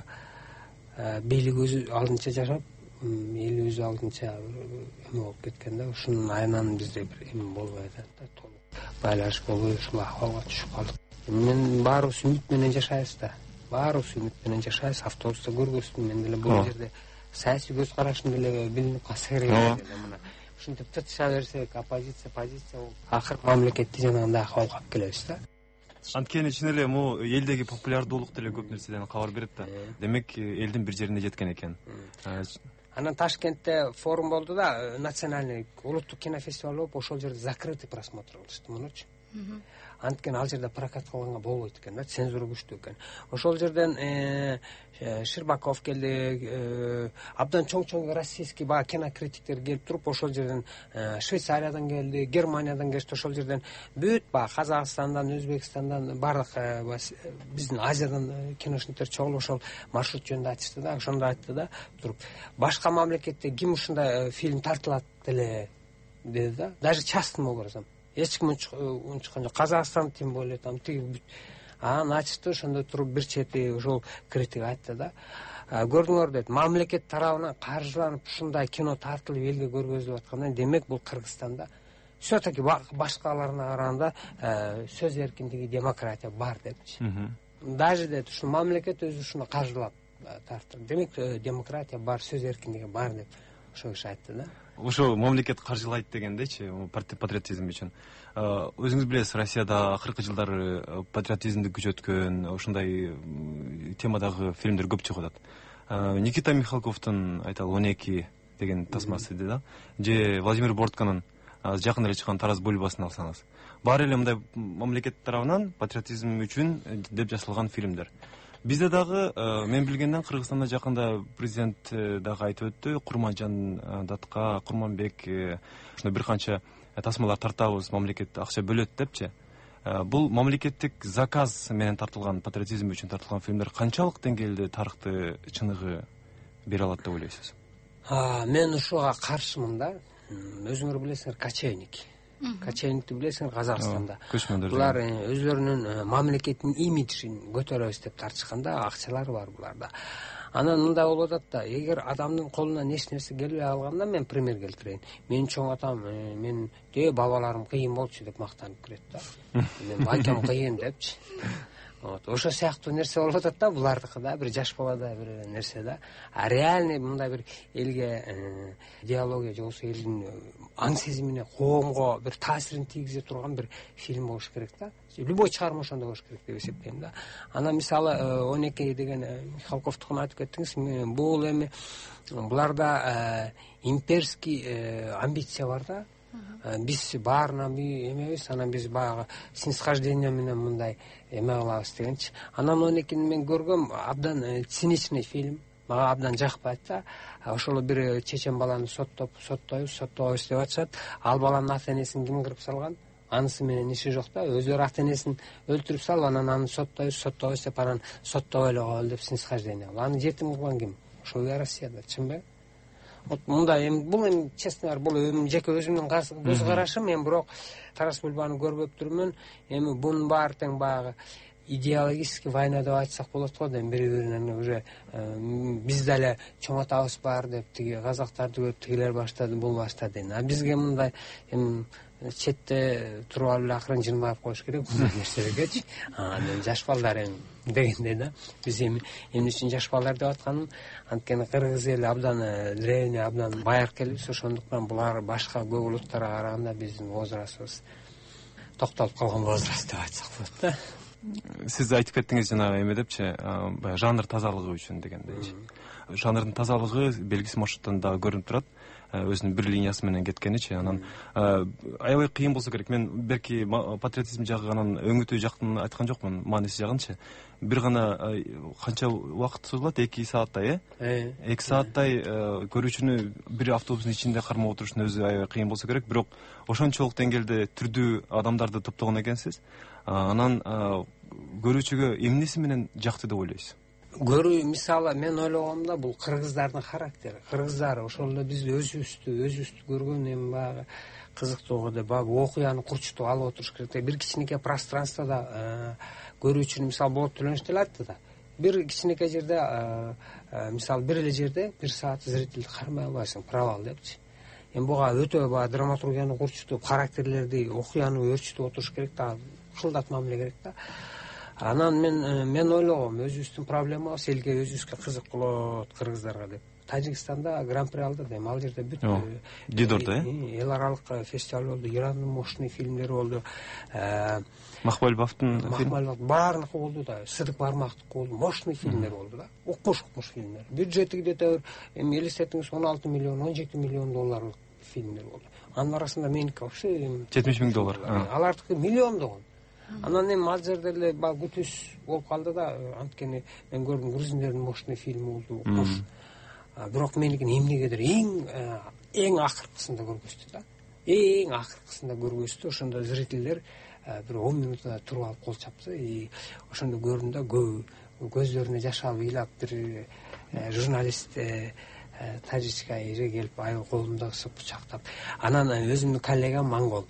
L: бийлик өзү алдынча жашап, эл өзү алдынча эме болуп кеткен да. Ушунун айынан бизде бир эме болбой атат да, толук байланыш болбой ушул акыбалга түшүп калдык. Мен баарыбыз үмүт менен жашайбыз да. Баарыбыз үмүт менен жашайбыз. Автобуста көргөзсүн, мен деле бул жерде саясий көз карашым деле билинип калса керек эле мына. Ушинтип тыртыша берсек, оппозиция, позиция болуп, акыры мамлекетти жанагындай акыбалга алып келебиз да.
K: Анткени чын эле могу элдеги популярдуулук деле көп нерседен кабар берет да. Демек элдин бир жерине жеткен экен.
L: Анан Ташкентте форум болду да, национальный улуттук кинофестиваль болуп, ошол жерде закрытый просмотр кылышты мунучу. Анткени ал жерде прокат кылганга болбойт экен да, цензура күчтүү экен. Ошол жерден Ширбаков келди, абдан чоң-чоң российский баа кинокритиктер келип туруп, ошол жерден Швейцариядан келди, Германиядан келишти, ошол жерден бүт баа Казакстандан, Өзбекстандан, бардык биздин Азиядан киношниктер чогулуп ошол маршрут жөнүндө айтышты да, ошондо айтты да, туруп башка мамлекетте ким ушундай фильм тартылат деле деди да, даже частным образом. Эч ким унчуккан жок. Казакстан тем более там тиги анан ачты, ошондо туруп бир чети ошол критик айтты да. Көрдүңөр дейт, мамлекет тарабынан каржыланып ушундай кино тартылып элге көргөзүлүп атканда, демек бул Кыргызстанда все-таки башкаларына караганда сөз эркиндиги, демократия бар депчи. Даже дейт, ушу мамлекет өзү ушуну каржылап тартып. Демек демократия бар, сөз эркиндиги бар деп ошол киши айтты да.
K: Ошо мамлекет каржылайт дегендейчи, патриотизм үчүн. Өзүңүз билесиз, Россияда акыркы жылдары патриотизмди күчөткөн ушундай темадагы фильмдер көп чыгып атат. Никита Михалковдун айталы он эки деген тасмасы да, же Владимир Бортканын жакын эле чыккан Тараз бульбасын алсаңыз. Баары эле мындай мамлекет тарабынан патриотизм үчүн деп жасалган фильмдер. бизде дагы мен билгенден Кыргызстанда жакында президент дагы айтып өттү, Курманжан Датка, Курманбек ушундай бир канча тасмалар тартабыз, мамлекет акча бөлөт депчи. Бул мамлекеттик заказ менен тартылган, патриотизм үчүн тартылган фильмдер канчалык деңгээлде тарыхты чыныгы бере алат деп ойлойсуз?
L: Мен ушуга каршымын да. Өзүңөр билесиңер, кочевник. Кочевникти билесиңер Казакстанда. Булар өзлөрүнүн мамлекеттин имиджин көтөрөбүз деп тартышканда акчалары бар буларда. Анан мындай болуп атат да, эгер адамдын колунан эч нерсе келбей алганда, мен пример келтирейин. Менин чоң атам, мен де бабаларым кыйын болчу деп мактанып кирет да. Мен акам кыйын депчи. Вот, ошо сыяктуу нерсе болуп атат да, булардыкы да, бир жаш балада бир нерсе да. А реальный мындай бир элге идеология же болбосо элдин аң сезимине, коомго бир таасирин тийгизе турган бир фильм болуш керек да. Любой чыгарма ошондой болуш керек деп эсептейм да. Анан мисалы он эки деген Михалковдукун айтып кеттиңиз, бул эми буларда имперский амбиция бар да. Биз баарына эмебиз, анан биз баягы снисхождение менен мындай эме кылабыз дегенчи. Анан он экини мен көргөм, абдан циничный фильм. Мага абдан жакпайт да. Ошол бир чечен баланы соттоп, соттойбуз, соттобойбуз деп атышат. Ал баланын ата энесин ким кырып салган? Анысы менен иши жок да. Өзүлөрү ата энесин өлтүрүп салып, анан аны соттойбуз, соттобойбуз деп анан соттобой эле коелу деп снисхождение. Аны жетим кылган ким? Ошол Россияда, чынбы? Вот мындай эми бул эми честно говоря, бул эми жеке өзүмдүн көз карашым, мен бирок Тарас Бульбаны көрбөп турмун. Эми бунун баары тең баягы идеологический война деп айтсак болот го, эми бири-биринен уже биз деле чоң атабыз бар деп тиги казактарды көрүп тигилер баштады, бул баштады. А бизге мындай эми четте туруп алып эле акырын жырмап коюш керек бул нерселергечи. А мен жаш балдар эми дегенде да, биз эми эмне үчүн жаш балдар деп атканым, анткени кыргыз эли абдан древний, абдан байыркы элбиз, ошондуктан булар башка көп улуттарга караганда биздин возрастыбыз токтолуп калган возраст деп айтсак болот да.
K: Сиз айтып кеттиңиз жанагы эме депчи, баягы жанр тазалыгы үчүн дегендейчи. Жанрдын тазалыгы белгисиз маршруттан дагы көрүнүп турат. Өзүнүн бир линиясы менен кеткеничи, анан аябай кыйын болсо керек. Мен берки патриотизм жагы анан өңүтүү жактын айткан жокмун, мааниси жагынчы. Бир гана канча убакыт созулат? эки сааттай, э? эки сааттай көрүүчүнү бир автобустун ичинде кармап отуруштун өзү аябай кыйын болсо керек. Бирок ошончолук деңгээлде түрдүү адамдарды топтогон экенсиз. Анан көрүүчүгө эмнеси менен жакты деп ойлойсуз?
L: Көрүү, мисалы мен ойлогомда бул кыргыздардын характери. Кыргыздар ошол эле биз өзүбүздү, өзүбүздү көргөн эми баягы кызыктуу деп баягы окуяны курчутуп алып отуруш керек. Бир кичинекей пространствода көрүүчүнү мисалы Болот Төлөнөч деле айтты да. Бир кичинекей жерде, мисалы бир эле жерде бир саат зрительди кармай албайсың, провал депчи. Эми буга өтө баягы драматургияны курчутуп, характерлерди, окуяны өөрчүтүп отуруш керек да, кылдатмам эле керек да. Анан мен мен ойлогом, өзүбүздүн проблемабыз элге өзүбүзгө кызык болот кыргыздарга деп. Тажикстанда гран-при алды дейм, ал жерде бүт
K: Дидордо,
L: э? Эл аралык фестиваль болду, Ирандын мощный фильмдери болду.
K: Махмалбаевдин
L: Махмалбаев баарыныкы болду да, Сыдык Бармактыкы болду, мощный фильмдер болду да. Укмуш-укмуш фильмдер. Бюджети где-то эми элестетиңиз он алты миллион, он жети миллион долларлык фильмдер болду. Анын арасында меники вообще
K: жетимиш миң доллар.
L: Алардыкы миллиондогон. Анан эми ал жерде эле баягы күтүш болуп калды да, анткени мен көрдүм грузиндердин мощный фильми болду. Бирок меникин эмнегедир эң эң акыркысында көргөздү да. Эң акыркысында көргөздү. Ошондо зрительдер бир он минутта туруп алып кол чапты. И ошондо көрдүм да, көздөрүнө жаш алып ыйлап бир журналист тажичка ири келип ай колумда кысып бучактап. Анан өзүмдүн коллегам монгол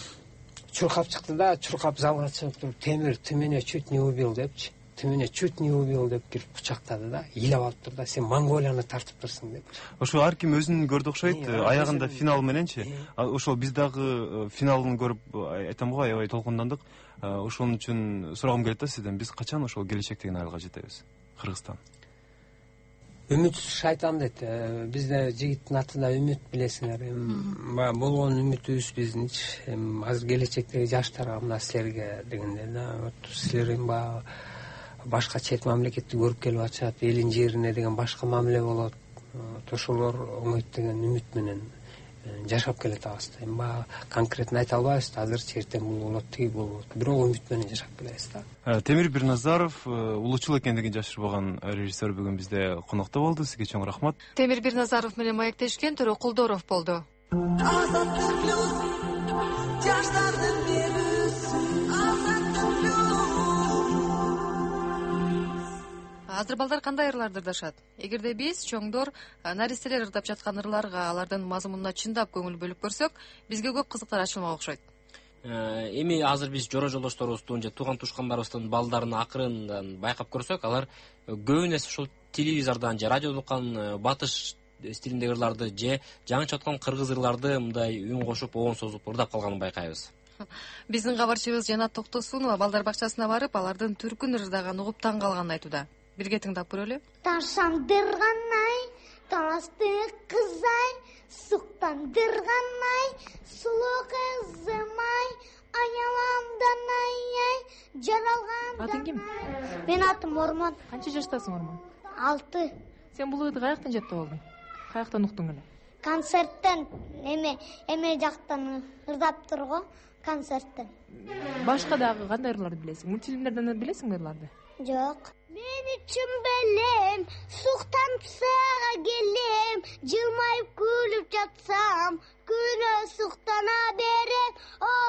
L: чуркап чыкты да, чуркап залга чыгып туруп, темир ты меня чуть не убил депчи. Ты меня чуть не убил деп кирип кучактады да, ыйлап алып турду да, сен Монголияны тартып турсуң деп.
K: Ошо ар ким өзүнүн көрдү окшойт, аягында финал мененчи. Ошол биз дагы финалын көрүп айтам го, аябай толкундандык. Ошон үчүн сурагым келет да сизден, биз качан ошол келечек деген айылга жетебиз? Кыргызстан.
L: Үмүт шайтан дейт. Бизде жигиттин аты да Үмүт, билесиңер. Эми болгон үмүтүбүз биздинчи. Эми азыр келечектеги жаштарга, мына силерге дегенде да, вот силер эми баягы башка чет мамлекетти көрүп келип атышат, элин жерине деген башка мамиле болот. Ошолор оңойт деген үмүт менен жашап келатабыз да. Эми конкретно айта албайбыз да, азырчы эртең бул болот, тиги болот. Бирок үмүт менен жашап келебиз да.
K: Темир Бирназаров улуучул экендигин жашырбаган режиссер бүгүн бизде конокто болду. Сизге чоң рахмат.
U: Темир Бирназаров менен маектешкен Төрө Кулдоров болду. Азыр балдар кандай ырларды ырдашат? Эгерде биз чоңдор наристелер ырдап жаткан ырларга, алардын мазмунуна чындап көңүл бөлүп көрсөк, бизге көп кызыктар ачылмак окшойт.
V: Эми азыр биз жора жолдошторубуздун же тууган тушкандарыбыздын балдарын акырындан байкап көрсөк, алар көбүнө ушул телевизордон же радиодон уккан батыш стилиндеги ырларды же жаңыча аткан кыргыз ырларды мындай үн кошуп, оон созуп ырдап калганын байкайбыз.
U: Биздин кабарчыбыз Жанат Токтосунова балдар бакчасына барып, алардын түркүн ырдаганын угуп таң калганын айтууда. Бирге тыңдап көрөлү.
H: Ташандырганай, тастык кызай, суктандырганай, сулуу кызымай, айналамдан ай-ай, жаралган.
D: Атың ким?
H: Мен атым Ормон.
D: Канча жаштасың, Ормон?
H: алты.
D: Сен бул ырды каяктан жаттап алдың? Каяктан уктуң эле?
H: Концерттен, эме эме жактан ырдап турго, концерттен.
D: Башка дагы кандай ырларды билесиң? Мультфильмдерден билесиңби ырларды?
H: Жок. Мен үчүн белем, суктанса келем, жылмайып күлүп жатсам, күнөө суктана берет.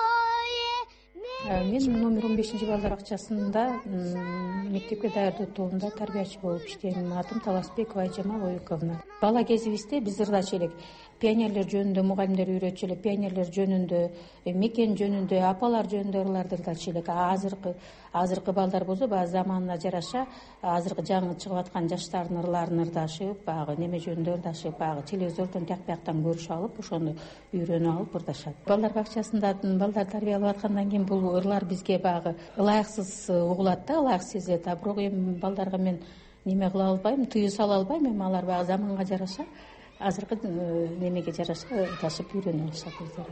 H: Ой,
I: мен номер он бешинчи балдар бакчасында мектепке даярдоо тобунда тарбиячы болуп иштейм. Атым Таласбекова Айжама Оюковна. Бала кезибизде биз ырдачу элек. Пионерлер жөнүндө мугалимдер үйрөтчү эле, пионерлер жөнүндө, мекен жөнүндө, апалар жөнүндө ырларды ырдачу элек. Азыркы азыркы балдар болсо баягы заманына жараша, азыркы жаңы чыгып аткан жаштардын ырларын ырдашып, баягы неме жөнүндө ырдашып, баягы телевизордон тияк бияктан көрүшүп алып, ошону үйрөнүп алып ырдашат. Балдар бакчасында балдар тарбиялап аткандан кийин бул ырлар бизге баягы ылайыксыз угулат да, ылайыксыз сезилет. А бирок эми балдарга мен неме кыла албайм, тыюу сала албайм. Эми алар баягы заманга жараша, азыркы немеге жараша ырдашып үйрөнүп алышат өздөрү.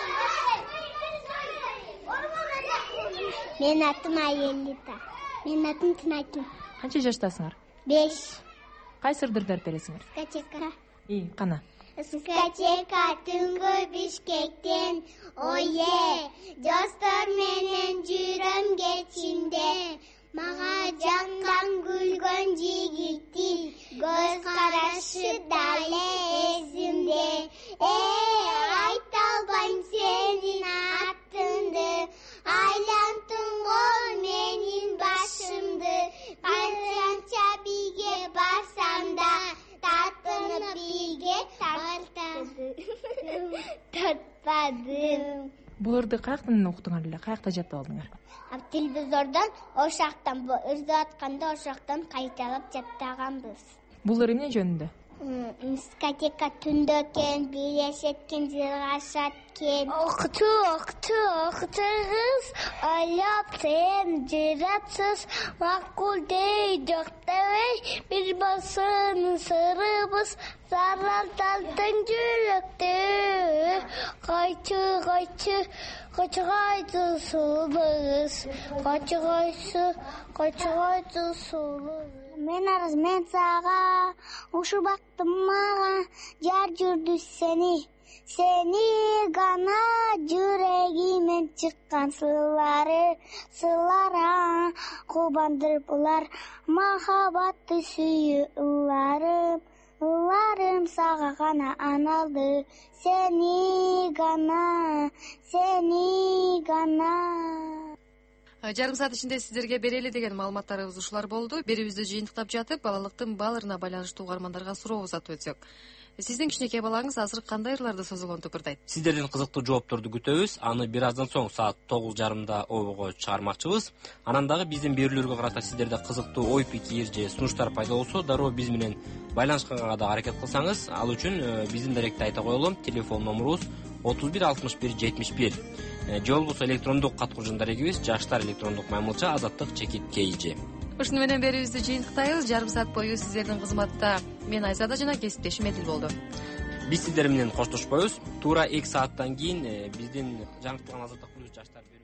H: Мен атым Айелита. Мен атым Тынакин.
D: Канча жаштасыңар?
H: беш.
D: Кайсы ырды ырдап бересиңер?
H: Скачека.
D: И, кана.
H: Скачека түнгө Бишкектен, ое, достор менен жүрөм кечинде. Мага жанган күлгөн жигитти, көз карашы дале эзимде. Эй, айта албайм сенин атыңды, айлантың го менин башымды. Канчанча биге барсам да, тартынып биге тартпадым. Тартпадым.
D: Бул ырды каяктан уктуңар эле, каякта жаттап алдыңар?
H: Телевизордон, ошактан ырдап атканда ошактан кайталап жаттаганбыз.
D: Бул ыр эмне жөнүндө?
H: Дискотека түндө экен, бирешеткен, жыргашаткен. Окту, окту, октуңуз, ойлоп сен жыратсыз, макулдей жоктабай, бир болсун сырыбыз, зарардалтын жүрөктү. Койчу, койчу, койчу койду сулбыз, койчу койсу, койчу койду сулбыз. Мен арыз мен сага, ушу бактым мага, жар жүрдү сени, сени гана жүрөгүмөн чыккан сылары, сылара кубандыр булар, махабатты сүйүү ыларым, ыларым сага гана аналды, сени гана, сени гана.
U: Жарым саат ичинде сиздерге берели деген маалыматтарыбыз ушулар болду. Берүүбүздү жыйынтыктап жатып, балалыктын бал ырына байланыштуу угармандарга суроо узатып өтсөк. Сиздин кичинекей балаңыз азыр кандай ырларды созулонтуп ырдайт?
V: Сиздерден кызыктуу жоопторду күтөбүз. Аны бир аздан соң саат тогуз жарымда обого чыгармакчыбыз. Анан дагы биздин берүүлөргө карата сиздерде кызыктуу ой пикир же сунуштар пайда болсо, дароо биз менен байланышканга да аракет кылсаңыз, ал үчүн биздин даректе айта коелу. Телефон номерубуз отуз бир алтымыш бир жетимиш бир. Же болбосо электрондук каткыруу дарегибиз жаштар электрондук маймылча азаттык чекит kg.
U: Ушуну менен берүүбүздү жыйынтыктайбыз. Жарым саат бою сиздердин кызматта мен Айзада жана кесиптешим Эдил болду.
V: Биз сиздер менен коштошпойбуз. Туура эки сааттан кийин биздин жаңыртылган азаттык плюс жаштар